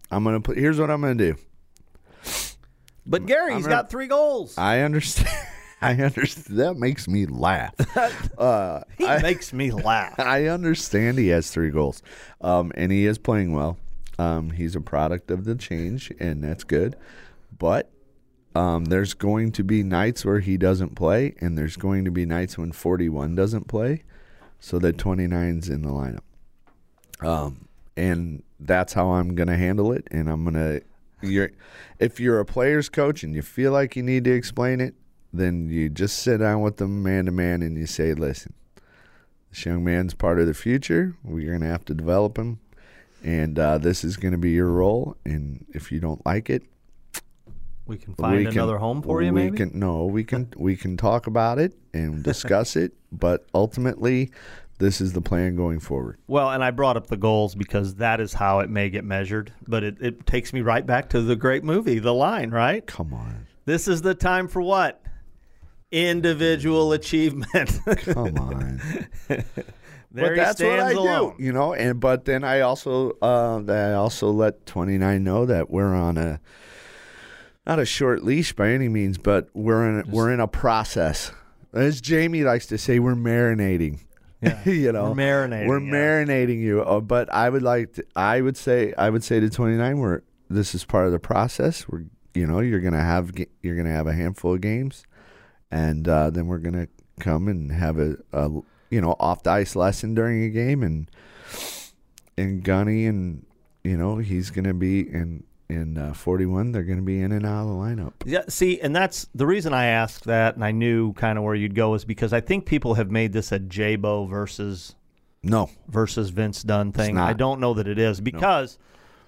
Here's what I'm gonna do. But Gary's got 3 goals. I understand. I understand. That makes me laugh. He makes me laugh. I understand he has 3 goals, and he is playing well. He's a product of the change, and that's good. But there's going to be nights where he doesn't play, and there's going to be nights when 41 doesn't play, so that 29's in the lineup. And that's how I'm going to handle it. And I'm going to – if you're a player's coach and you feel like you need to explain it, then you just sit down with them man-to-man and you say, listen, this young man's part of the future. We're going to have to develop him, and this is going to be your role. And if you don't like it, we can find another home for you, maybe? We can talk about it and discuss it, but ultimately this is the plan going forward. Well, and I brought up the goals because that is how it may get measured, but it takes me right back to the great movie, The Line, right? Come on. This is the time for what? Individual achievement. Come on. There but that's what I alone. do, but then I also let 29 know that we're on not a short leash by any means, but we're in a process. As Jamie likes to say, we're marinating. Yeah. We're marinating. We're marinating you. But I would say to 29, this is part of the process. You're gonna have a handful of games, and then we're gonna come and have a off the ice lesson during a game, and Gunny and he's gonna be in 41. They're gonna be in and out of the lineup. Yeah, see, and that's the reason I asked that, and I knew kind of where you'd go is because I think people have made this a J-Bo versus Vince Dunn thing. I don't know that it is because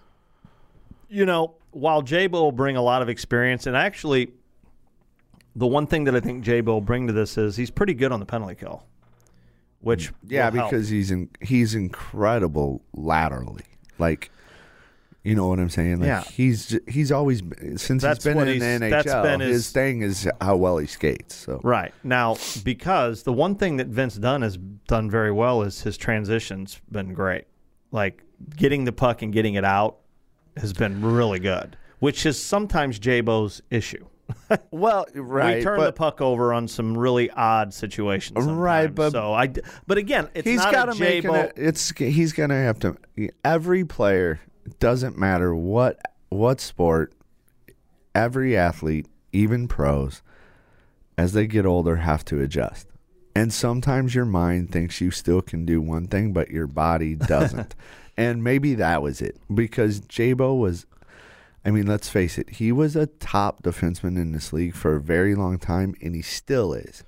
while J-Bo will bring a lot of experience, and actually the one thing that I think J-Bo will bring to this is he's pretty good on the penalty kill, which because he's incredible laterally. Like, you know what I'm saying? Like he's always since he's been in the NHL. His thing is how well he skates. So right now, because the one thing that Vince Dunn has done very well is his transitions been great. Like getting the puck and getting it out has been really good, which is sometimes J-Bo's issue. Well, right. We turn the puck over on some really odd situations sometimes. Right, but again, it's he's not a J-Bo. He's going to have to. Every player, doesn't matter what sport, every athlete, even pros, as they get older, have to adjust. And sometimes your mind thinks you still can do one thing, but your body doesn't. And maybe that was it, because J-Bo was. I mean, let's face it. He was a top defenseman in this league for a very long time, and he still is.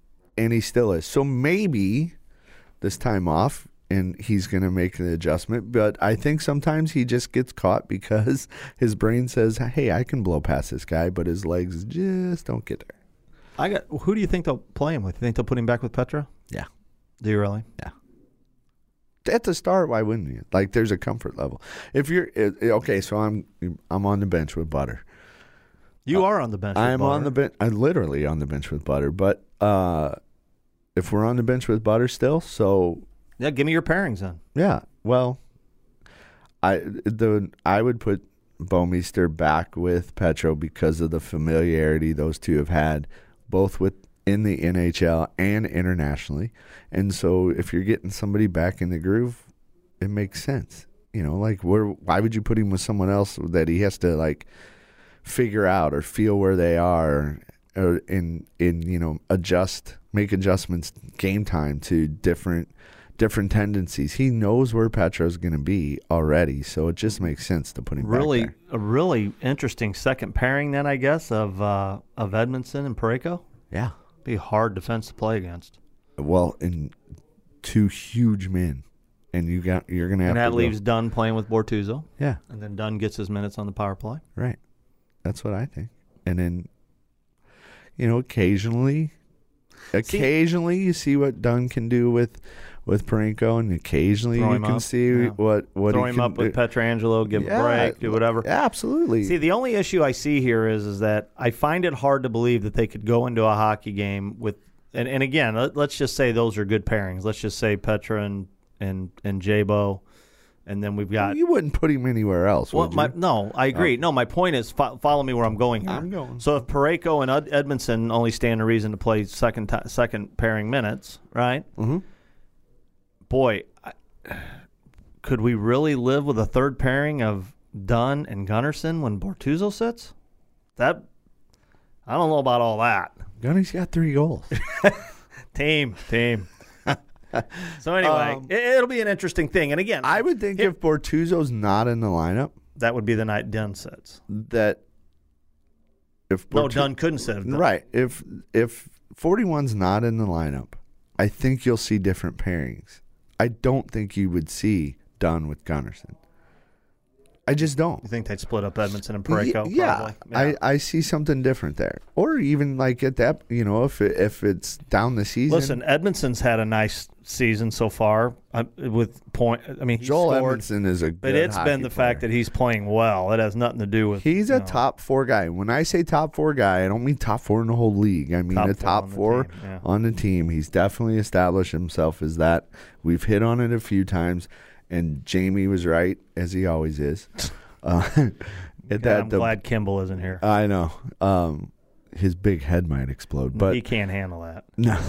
So maybe this time off, and he's going to make the adjustment. But I think sometimes he just gets caught because his brain says, hey, I can blow past this guy, but his legs just don't get there. Who do you think they'll play him with? You think they'll put him back with Petra? Yeah. Do you really? Yeah. At the start, why wouldn't you? Like, there's a comfort level. If you're okay, so I'm on the bench with Butter. You are on the bench. I'm on the bench. I'm literally on the bench with Butter. But if we're on the bench with Butter still, so yeah, give me your pairings then. Yeah, well, I would put Bouwmeester back with Petro because of the familiarity those two have had, both in the NHL and internationally. And so if you're getting somebody back in the groove, it makes sense. Like why would you put him with someone else that he has to like figure out or feel where they are or make adjustments game time to different tendencies. He knows where Petro's going to be already, so it just makes sense to put him back there. A really interesting second pairing then, I guess, of Edmundson and Parayko. Yeah. Be a hard defense to play against. Well, and two huge men, and you're gonna have. And that leaves Dunn playing with Bortuzzo. Yeah, and then Dunn gets his minutes on the power play. Right, that's what I think. And then, occasionally you see what Dunn can do with Parayko, and occasionally you can see what throw he him can up with Pietrangelo, give a break, do whatever. Yeah, absolutely. See, the only issue I see here is that I find it hard to believe that they could go into a hockey game with, and again, let's just say those are good pairings. Let's just say Petra and J-Bo And then we've got. You wouldn't put him anywhere else, would you? No, I agree. No, my point is, follow me where I'm going here. I'm going. So if Parayko and Edmondson only stand a reason to play second pairing minutes, right? Mm-hmm. Boy, could we really live with a third pairing of Dunn and Gunnarsson when Bortuzzo sits? I don't know about all that. Gunny's got 3 goals. Team. So anyway, it'll be an interesting thing. And again, I would think if Bortuzzo's not in the lineup, that would be the night Dunn sits. that if Dunn couldn't sit. Right. If 41's not in the lineup, I think you'll see different pairings. I don't think you would see Dunn with Gunnarsson. I just don't. You think they'd split up Edmondson and Parayko? Yeah. I see something different there. Or even like at that, if it's down the season. Listen, Edmondson's had a nice season so far with point. I mean, Joel Edmondson is a good but it's been the player. fact that he's playing well. It has nothing to do with. He's a top 4 guy. When I say top 4 guy, I don't mean top 4 in the whole league. I mean a top 4 on the team. He's definitely established himself as that. We've hit on it a few times. And Jamie was right, as he always is. I'm glad Kimball isn't here. I know. His big head might explode. But he can't handle that. No.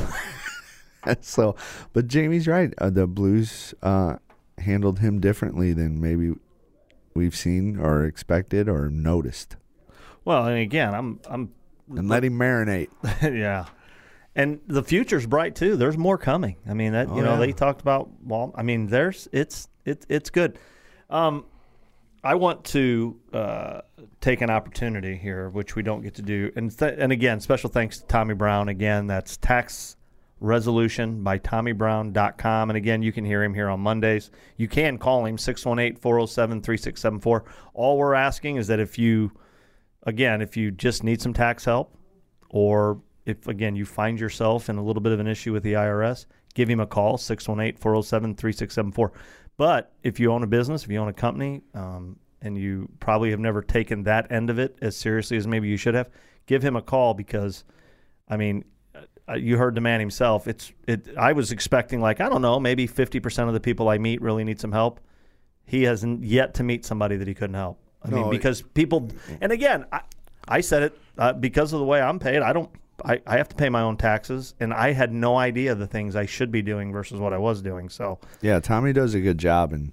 But Jamie's right. The Blues handled him differently than maybe we've seen or expected or noticed. Well, and again, I'm and let him marinate. Yeah. And the future's bright too. There's more coming. I mean, that they talked about. Well, I mean, it's good. I want to take an opportunity here, which we don't get to do. And again, special thanks to Tommy Brown. Again, that's Tax Resolution by TommyBrown.com. And again, you can hear him here on Mondays. You can call him 618-407-3674. All we're asking is that if you just need some tax help, or if, again, you find yourself in a little bit of an issue with the IRS, give him a call, 618-407-3674. But if you own a business, if you own a company, and you probably have never taken that end of it as seriously as maybe you should have, give him a call because, I mean, you heard the man himself. I was expecting, like, I don't know, maybe 50% of the people I meet really need some help. He hasn't yet to meet somebody that he couldn't help. I mean, because people – and again, I said it because of the way I'm paid. I have to pay my own taxes, and I had no idea the things I should be doing versus what I was doing. So yeah, Tommy does a good job, and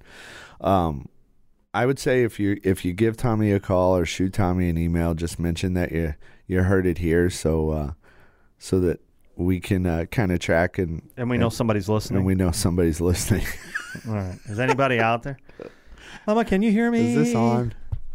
I would say if you give Tommy a call or shoot Tommy an email, just mention that you heard it here, so that we can kind of track and we know somebody's listening. And we know somebody's listening. All right, is anybody out there? Mama, can you hear me? Is this on?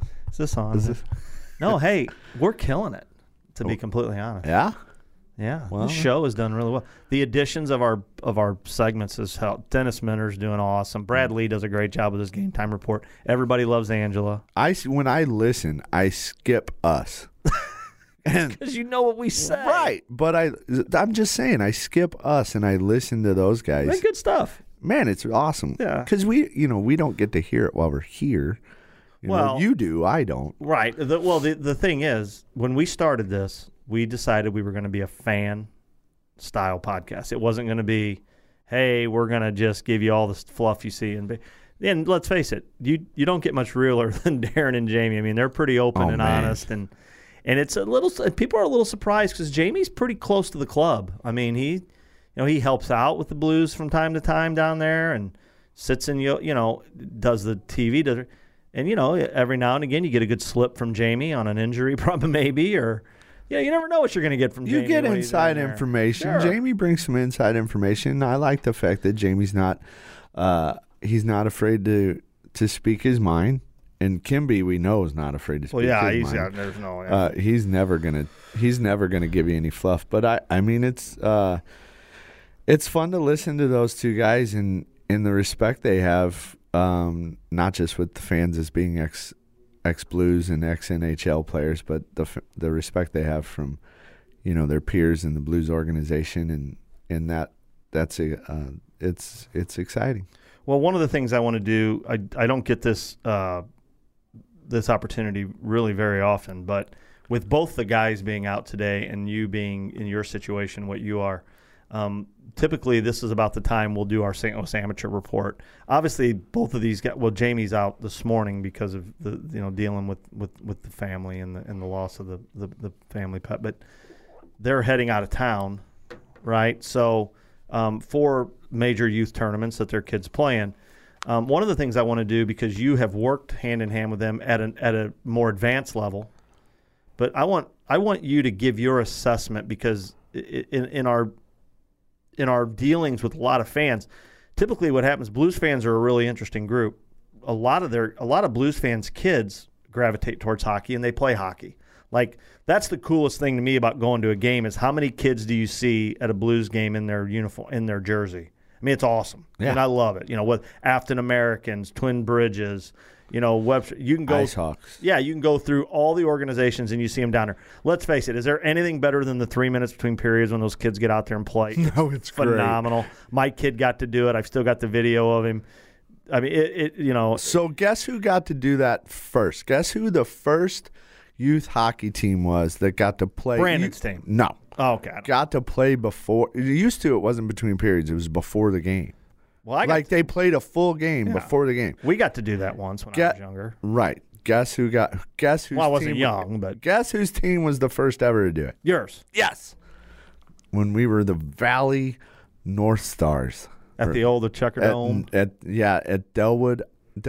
No, hey, we're killing it. To be completely honest. Yeah? Yeah. Well, the show has done really well. The additions of our segments has helped. Dennis Minter's doing awesome. Brad Lee does a great job with his Game Time Report. Everybody loves Angela. When I listen, I skip us. Because you know what we say. Right. But I'm just saying, I skip us and I listen to those guys. That's good stuff. Man, it's awesome. Yeah. Because we don't get to hear it while we're here. You do. I don't. Right. The thing is, when we started this, we decided we were going to be a fan-style podcast. It wasn't going to be, hey, we're going to just give you all the fluff you see. And let's face it, you don't get much realer than Darren and Jamie. I mean, they're pretty open and honest. And it's a little – people are a little surprised because Jamie's pretty close to the club. I mean, he helps out with the Blues from time to time down there and sits in, does the TV – and, every now and again you get a good slip from Jamie on an injury problem maybe, or, you never know what you're going to get from Jamie. You get inside information. Sure. Jamie brings some inside information. I like the fact that Jamie's not he's not afraid to speak his mind. And Kimby, we know, is not afraid to speak his mind. There's no. He's never gonna give you any fluff. But I mean, it's fun to listen to those two guys and the respect they have. Not just with the fans as being ex Blues and ex NHL players, but the respect they have from their peers in the Blues organization, and that's it's exciting. Well, one of the things I want to do, I don't get this opportunity really very often, but with both the guys being out today and you being in your situation, what you are, Typically, this is about the time we'll do our St. Louis Amateur Report. Obviously, both of these guys. Well, Jamie's out this morning because of the dealing with the family and the loss of the family pet. But they're heading out of town, right? So 4 major youth tournaments that their kids playing. One of the things I want to do, because you have worked hand in hand with them at a more advanced level, but I want you to give your assessment, because in our dealings with a lot of fans, typically what happens, Blues fans are a really interesting group. A lot of Blues fans' kids gravitate towards hockey, and they play hockey. Like, that's the coolest thing to me about going to a game, is how many kids do you see at a Blues game in their uniform, in their jersey? I mean, it's awesome, and I love it. With Afton Americans, Twin Bridges, Webster. You can go Ice Hawks. Yeah, you can go through all the organizations and you see them down there. Let's face it, is there anything better than the 3 minutes between periods when those kids get out there and play? No, it's phenomenal. Great. My kid got to do it. I've still got the video of him. I mean, So guess who got to do that first? Guess who the first youth hockey team was that got to play? Brandon's team. No. Oh, God. Got to play before. It used to. It wasn't between periods. It was before the game. Well, they played a full game before the game. We got to do that once when I was younger. Right. Guess whose Well, I wasn't young, but guess whose team was the first ever to do it? Yours. Yes. When we were the Valley North Stars. At the old Checker Dome. At Delwood.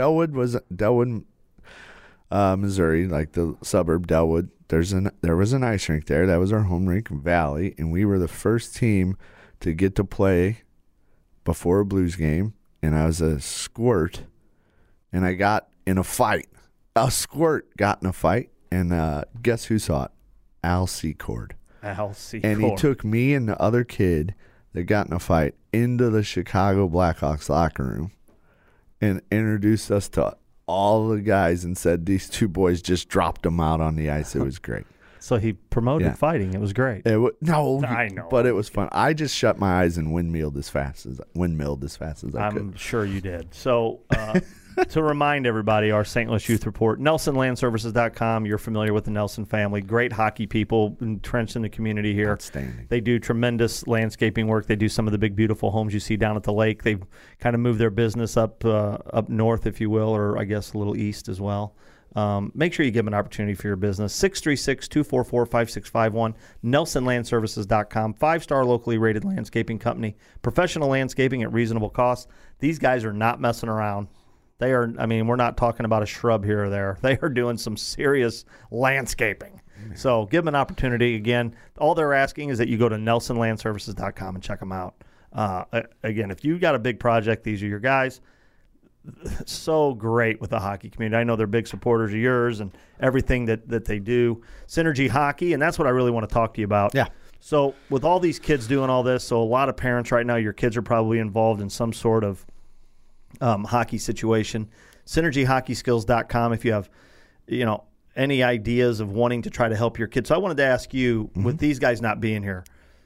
Delwood, Missouri, like the suburb Delwood. There was an ice rink there. That was our home rink, Valley, and we were the first team to get to play before a Blues game, and I was a squirt, and I got in a fight. A squirt got in a fight, and guess who saw it? Al Secord. Al Secord. And he took me and the other kid that got in a fight into the Chicago Blackhawks locker room and introduced us to all the guys and said these 2 boys just dropped them out on the ice. It was great. So he promoted fighting. It was great. No, I know, but it was fun. I just shut my eyes and windmilled as fast as I could. I'm sure you did. So to remind everybody, our St. Louis Youth Report, NelsonLandServices.com. You're familiar with the Nelson family. Great hockey people entrenched in the community here. Outstanding. They do tremendous landscaping work. They do some of the big, beautiful homes you see down at the lake. They've kind of moved their business up north, if you will, or I guess a little east as well. Make sure you give them an opportunity for your business. 636-244-5651, NelsonLandServices.com. 5-star locally rated landscaping company. Professional landscaping at reasonable cost. These guys are not messing around. We're not talking about a shrub here or there. They are doing some serious landscaping. So give them an opportunity. Again, all they're asking is that you go to NelsonLandServices.com and check them out. Again, if you've got a big project, these are your guys. So great with the hockey community. I know they're big supporters of yours and everything that they do. Synergy Hockey, and that's what I really want to talk to you about. Yeah. So with all these kids doing all this, so a lot of parents right now, your kids are probably involved in some sort of hockey situation. SynergyHockeySkills.com if you have, any ideas of wanting to try to help your kids. So I wanted to ask you, with these guys not being here,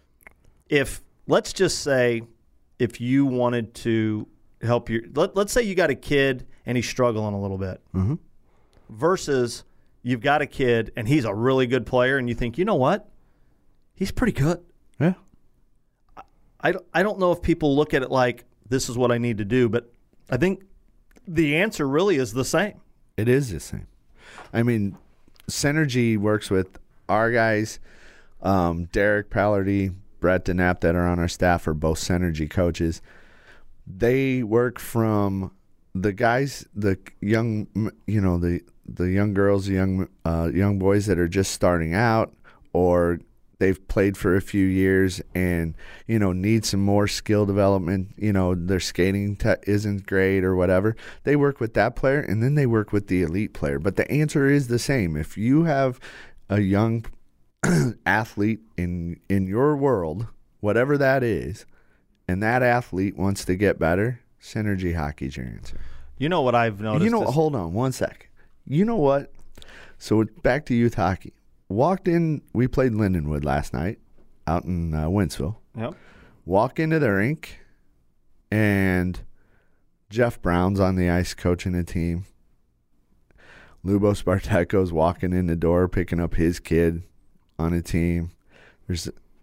let's just say if you wanted to help let's say you got a kid and he's struggling a little bit, versus you've got a kid and he's a really good player and you think, you know what, he's pretty good. Yeah. I don't know if people look at it like this is what I need to do, but I think the answer really is the same. It is the same. I mean, Synergy works with our guys, Derek Pallardy, Brett DeNapp, that are on our staff are both Synergy coaches. They work from the guys, the young, the young girls, the young boys that are just starting out, or they've played for a few years and need some more skill development. Their skating isn't great or whatever. They work with that player, and then they work with the elite player. But the answer is the same. If you have a young athlete in your world, whatever that is, and that athlete wants to get better, Synergy Hockey's your answer. You know what I've noticed? Hold on one sec. You know what? So back to youth hockey. Walked in, we played Lindenwood last night out in Wentzville. Yep. Walk into the rink, and Jeff Brown's on the ice coaching the team. Lubo Spartako's walking in the door, picking up his kid on a team.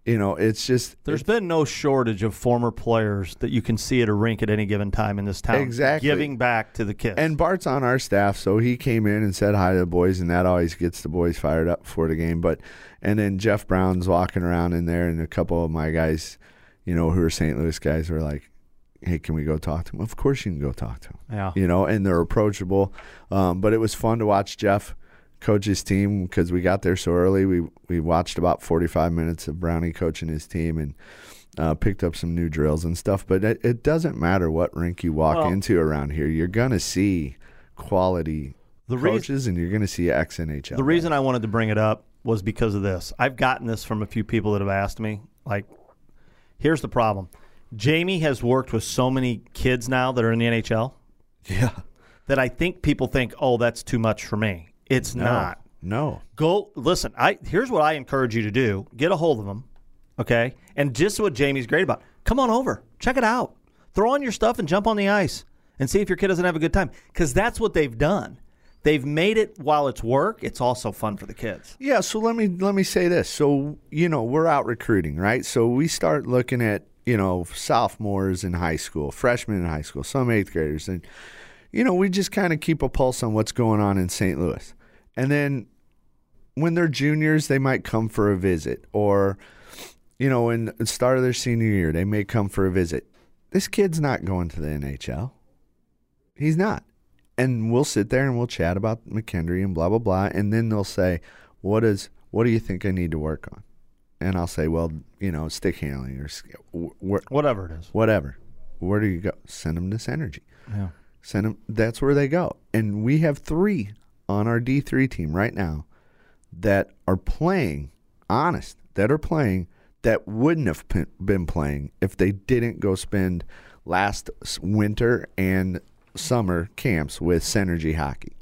it's just There's been no shortage of former players that you can see at a rink at any given time in this town. Exactly. Giving back to the kids. And Bart's on our staff, so he came in and said hi to the boys, and that always gets the boys fired up before the game. And then Jeff Brown's walking around in there, and a couple of my guys, who are St. Louis guys, were like, hey, can we go talk to him? Of course you can go talk to him. Yeah. And they're approachable. But it was fun to watch Jeff coach his team because we got there so early. We watched about 45 minutes of Brownie coaching his team and picked up some new drills and stuff. But it doesn't matter what rink you walk into around here. You're going to see quality coaches and you're going to see ex-NHL. The reason I wanted to bring it up was because of this. I've gotten this from a few people that have asked me. Like, here's the problem. Jamie has worked with so many kids now that are in the NHL. Yeah. That I think people think, oh, that's too much for me. It's not. No. Go listen. Here's what I encourage you to do: get a hold of them, okay? And just what Jamie's great about. Come on over, check it out, throw on your stuff, and jump on the ice and see if your kid doesn't have a good time. Because that's what they've done. They've made it while it's work. It's also fun for the kids. Yeah. So let me say this. So we're out recruiting, right? So we start looking at sophomores in high school, freshmen in high school, some 8th graders, and we just kind of keep a pulse on what's going on in St. Louis. And then when they're juniors, they might come for a visit. Or, in the start of their senior year, they may come for a visit. This kid's not going to the NHL. He's not. And we'll sit there and we'll chat about McKendree and blah, blah, blah. And then they'll say, what do you think I need to work on? And I'll say, well, stick handling or whatever it is. Whatever. Where do you go? Send them to Synergy. Yeah. Send them. That's where they go. And we have 3 on our D3 team right now that are playing, that wouldn't have been playing if they didn't go spend last winter and summer camps with Synergy Hockey.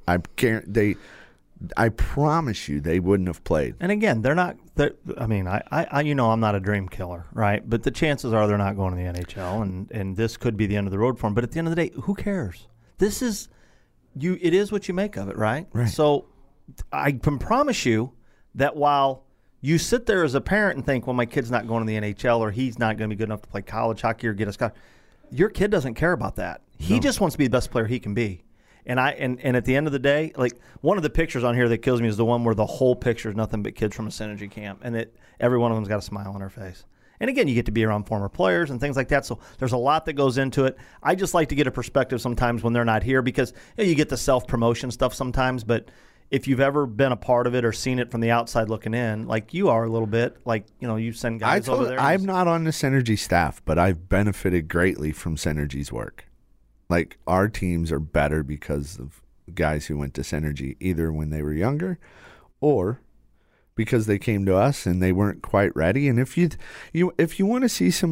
I promise you they wouldn't have played. And again, they're not. I mean, I'm not a dream killer, right? But the chances are they're not going to the NHL, and this could be the end of the road for them. But at the end of the day, who cares? This is it is what you make of it, right? Right. So I can promise you that while you sit there as a parent and think, well, my kid's not going to the NHL or he's not going to be good enough to play college hockey or get a scholarship, your kid doesn't care about that. He just wants to be the best player he can be. And at the end of the day, like one of the pictures on here that kills me is the one where the whole picture is nothing but kids from a Synergy camp, and every one of them's got a smile on their face. And again, you get to be around former players and things like that. So there's a lot that goes into it. I just like to get a perspective sometimes when they're not here because you get the self-promotion stuff sometimes. But if you've ever been a part of it or seen it from the outside looking in, like you are a little bit, like, you send guys over there. I'm not on the Synergy staff, but I've benefited greatly from Synergy's work. Like, our teams are better because of guys who went to Synergy, either when they were younger or because they came to us and they weren't quite ready. And if you want to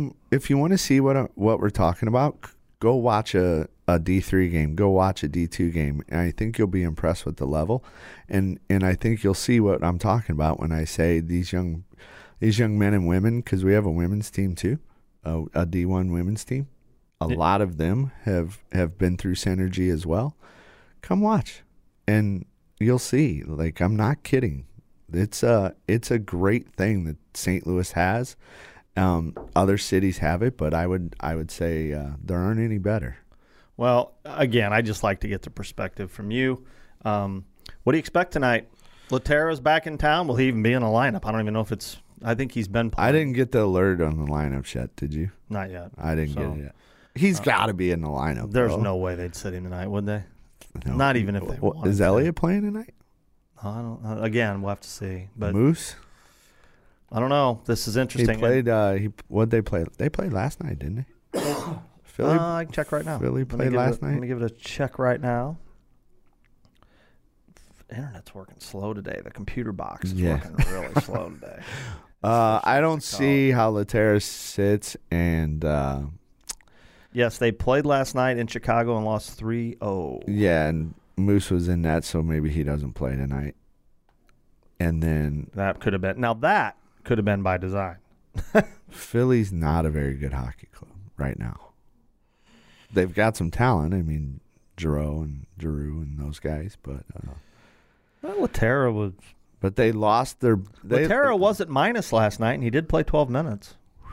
see what we're talking about, go watch a D3 game, go watch a D2 game, and I think you'll be impressed with the level, and I think you'll see what I'm talking about when I say these young men and women, because we have a women's team too, a D1 women's team. A lot of them have been through Synergy as well. Come watch, and you'll see. Like, I'm not kidding. It's a great thing that St. Louis has. Other cities have it, but I would say there aren't any better. Well, again, I just like to get the perspective from you. What do you expect tonight? Laterra's back in town. Will he even be in the lineup? I don't even know if it's. I think he's been playing. I didn't get the alert on the lineup yet. Did you? Not yet. I didn't get it yet. He's got to be in the lineup. There's no way they'd sit him tonight, would they? No. Not even if they wanted. Is Elliott playing tonight? I don't. Again, we'll have to see. But Moose? I don't know. This is interesting. He played. What'd they play? They played last night, didn't they? Philly. I can check right now. Philly played last night. Let me give it a check right now. Internet's working slow today. The computer box is working really slow today. I don't see how Laterra sits, and yes, they played last night in Chicago and lost 3-0. Yeah, and Moose was in that, so maybe he doesn't play tonight. And then that could have been by design. Philly's not a very good hockey club right now. They've got some talent. I mean, Giroux and those guys, but Laterra was But they lost their. Laterra wasn't minus last night, and he did play 12 minutes.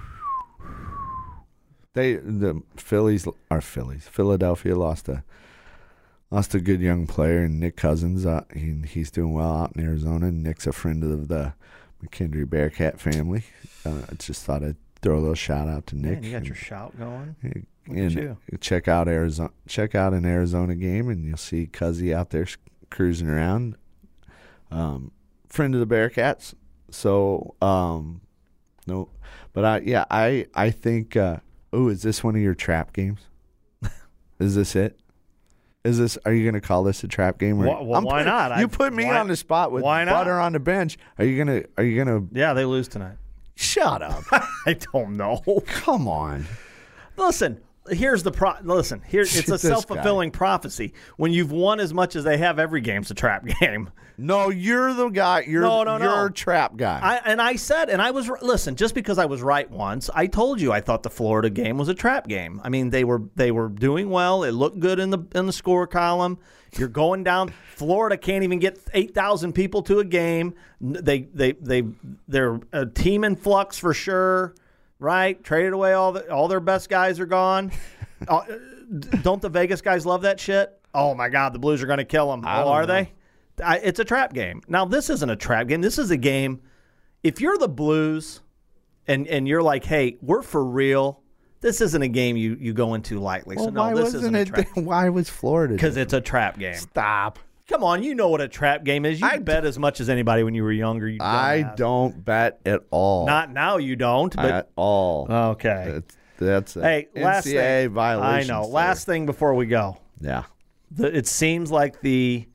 Philadelphia lost a good young player, and Nick Cousins. He's doing well out in Arizona. Nick's a friend of the McKendree Bearcat family. I just thought I'd throw a little shout out to Nick. Man, you got your shout going. And check out Arizona. Check out an Arizona game, and you'll see Cuzzy out there cruising around. Friend of the Bearcats. So no, but I think. Is this one of your trap games? Is this it? Are you going to call this a trap game? Why not? You put me on the spot with Butter on the bench. Are you gonna? Yeah, they lose tonight. Shut up. I don't know. Come on. Listen, here's the it's a self-fulfilling prophecy. When you've won as much as they have, every game's a trap game. No, you're the guy. You're a trap guy. Listen, just because I was right once, I told you I thought the Florida game was a trap game. I mean, they were doing well. It looked good in the score column. You're going down. Florida can't even get 8,000 people to a game. They're a team in flux for sure. Right? Traded away all their best guys are gone. Don't the Vegas guys love that shit? Oh my God, the Blues are going to kill them. Are they? It's a trap game. Now, this isn't a trap game. This is a game. If you're the Blues and you're like, hey, we're for real, this isn't a game you go into lightly. Well, so, no, this isn't a trap. Why was Florida? Because it's a trap game. Stop. Come on, you know what a trap game is. You bet as much as anybody when you were younger. I don't bet at all. Not now you don't. But, at all. Okay. That's hey, last NCAA thing. violation. I know. Last thing before we go. Yeah. It seems like the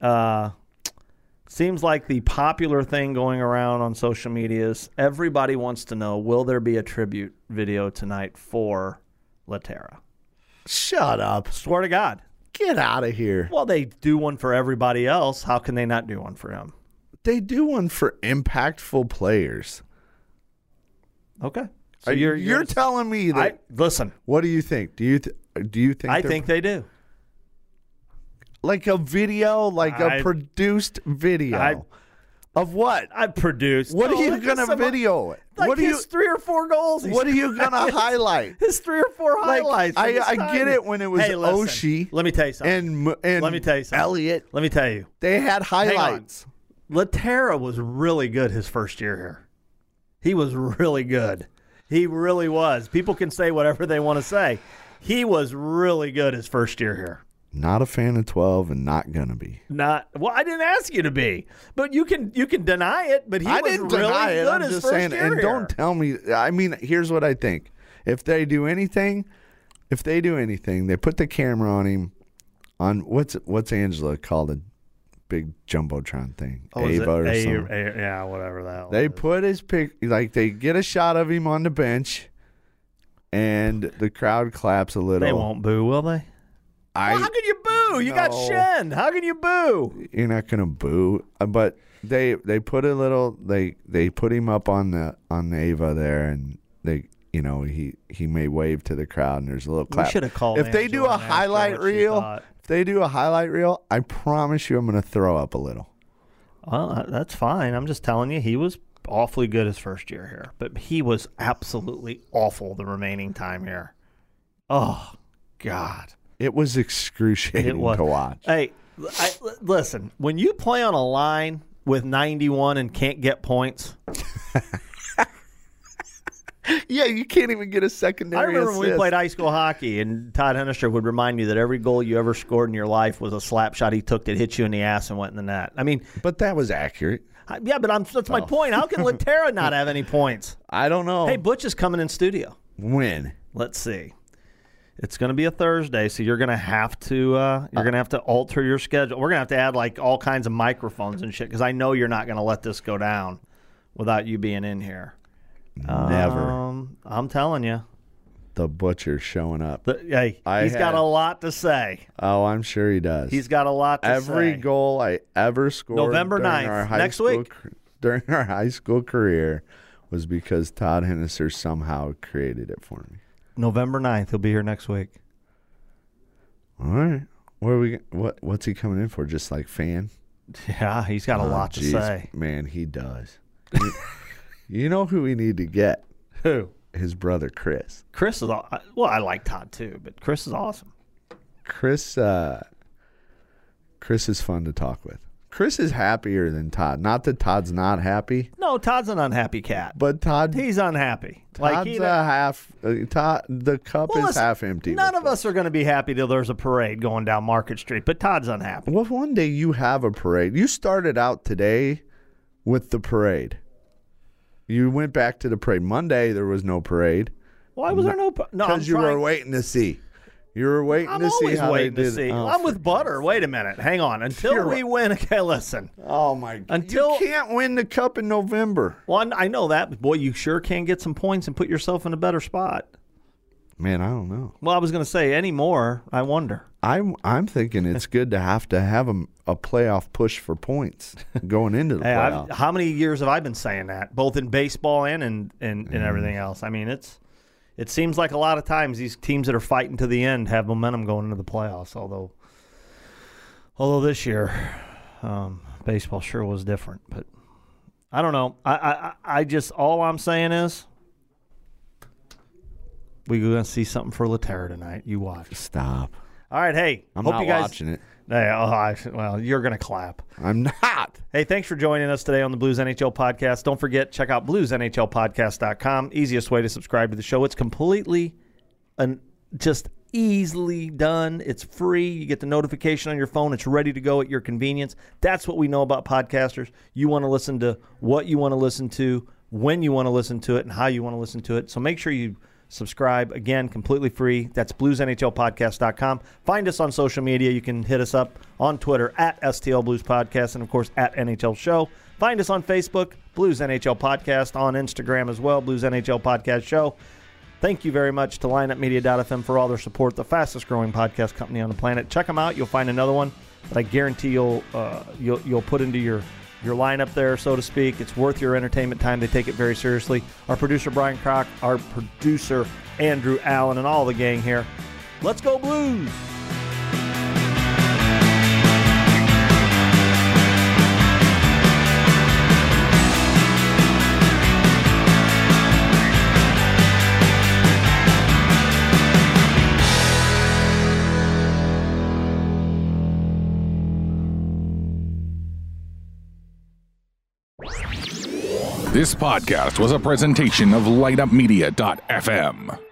popular thing going around on social media is everybody wants to know, will there be a tribute video tonight for Laterra? Shut up. Swear to God. Get out of here. Well, they do one for everybody else. How can they not do one for him? They do one for impactful players. Okay. So you're telling me that. Listen. What do you think? Do you think? I think they do. Like a video, a produced video. Of what? I produced. What are you going to video? What are his 3 or 4 goals? What are you going to highlight? His 3 or 4 highlights. I get it when it was Oshie. Let me tell you something. And let me tell you something. Elliott. Let me tell you. They had highlights. Laterra was really good his first year here. He was really good. He really was. People can say whatever they want to say. He was really good his first year here. Not a fan of 12 and not going to be. Well, I didn't ask you to be. But you can deny it, but he was really good his first year here. Don't tell me. I mean, here's what I think. If they do anything, they put the camera on him on what's Angela called, a big jumbotron thing, Ava or something. Yeah, whatever the hell. They put his pic, they get a shot of him on the bench, and the crowd claps a little. They won't boo, will they? How can you boo? You got Shen. How can you boo? You're not gonna boo, but they put a little. They put him up on Ava there, and he may wave to the crowd, and there's a little clap. We should have called. If they do a highlight reel, I promise you, I'm gonna throw up a little. Well, that's fine. I'm just telling you, he was awfully good his first year here, but he was absolutely awful the remaining time here. Oh God. It was excruciating to watch. Hey, listen, when you play on a line with 91 and can't get points. Yeah, you can't even get a secondary I remember assist. when we played high school hockey, and Todd Hennister would remind you that every goal you ever scored in your life was a slap shot he took that hit you in the ass and went in the net. I mean, but that was accurate. Yeah, but that's my point. How can Laterra not have any points? I don't know. Hey, Butch is coming in studio. When? Let's see. It's going to be a Thursday, so you're going to have to alter your schedule. We're going to have to add all kinds of microphones and shit because I know you're not going to let this go down without you being in here. Never. I'm telling you. The Butcher's showing up. He's got a lot to say. Oh, I'm sure he does. He's got a lot to say. Every goal I ever scored November 9th, next week. During our high school career was because Todd Hennister somehow created it for me. November 9th. He'll be here next week. All right. What's he coming in for? Just fan? Yeah, he's got a lot to say. Man, he does. You know who we need to get? Who? His brother, Chris. Chris is well. I like Todd too, but Chris is awesome. Chris is fun to talk with. Chris is happier than Todd. Not that Todd's not happy. No, Todd's an unhappy cat. But Todd, he's unhappy. Todd's Todd. The cup is half empty. None of us are going to be happy till there's a parade going down Market Street. But Todd's unhappy. Well, one day you have a parade. You started out today with the parade. You went back to the parade. Monday there was no parade. Why was there no? No, because you were waiting to see. You were waiting to see how they did it. Oh, I'm with Butter. Wait a minute. Hang on. Until we win. Okay, listen. Oh, my God. You can't win the cup in November. Well, I know that. But boy, you sure can get some points and put yourself in a better spot. Man, I don't know. Well, I was going to say anymore. I wonder. I'm thinking it's good to have a playoff push for points going into the playoff. How many years have I been saying that, both in baseball and in everything else? I mean, it seems like a lot of times these teams that are fighting to the end have momentum going into the playoffs. Although this year, baseball sure was different. But I don't know. I just all I'm saying is we're going to see something for Laterra tonight. You watch. Stop. All right, hey. I'm hope not you guys, watching it. Well, you're going to clap. I'm not. Hey, thanks for joining us today on the Blues NHL Podcast. Don't forget, check out bluesnhlpodcast.com. Easiest way to subscribe to the show. It's completely just easily done. It's free. You get the notification on your phone. It's ready to go at your convenience. That's what we know about podcasters. You want to listen to what you want to listen to, when you want to listen to it, and how you want to listen to it. So make sure you subscribe. Again, completely free. That's bluesnhlpodcast.com. Find us on social media. You can hit us up on Twitter at STL Blues Podcast and, of course, at NHL Show. Find us on Facebook, Blues NHL Podcast, on Instagram as well, Blues NHL Podcast Show. Thank you very much to lineupmedia.fm for all their support, the fastest-growing podcast company on the planet. Check them out. You'll find another one that I guarantee you'll put into your lineup there, so to speak. It's worth your entertainment time. They take it very seriously. Our producer, Brian Kroc, our producer, Andrew Allen, and all the gang here. Let's go Blues! This podcast was a presentation of LightUpMedia.fm.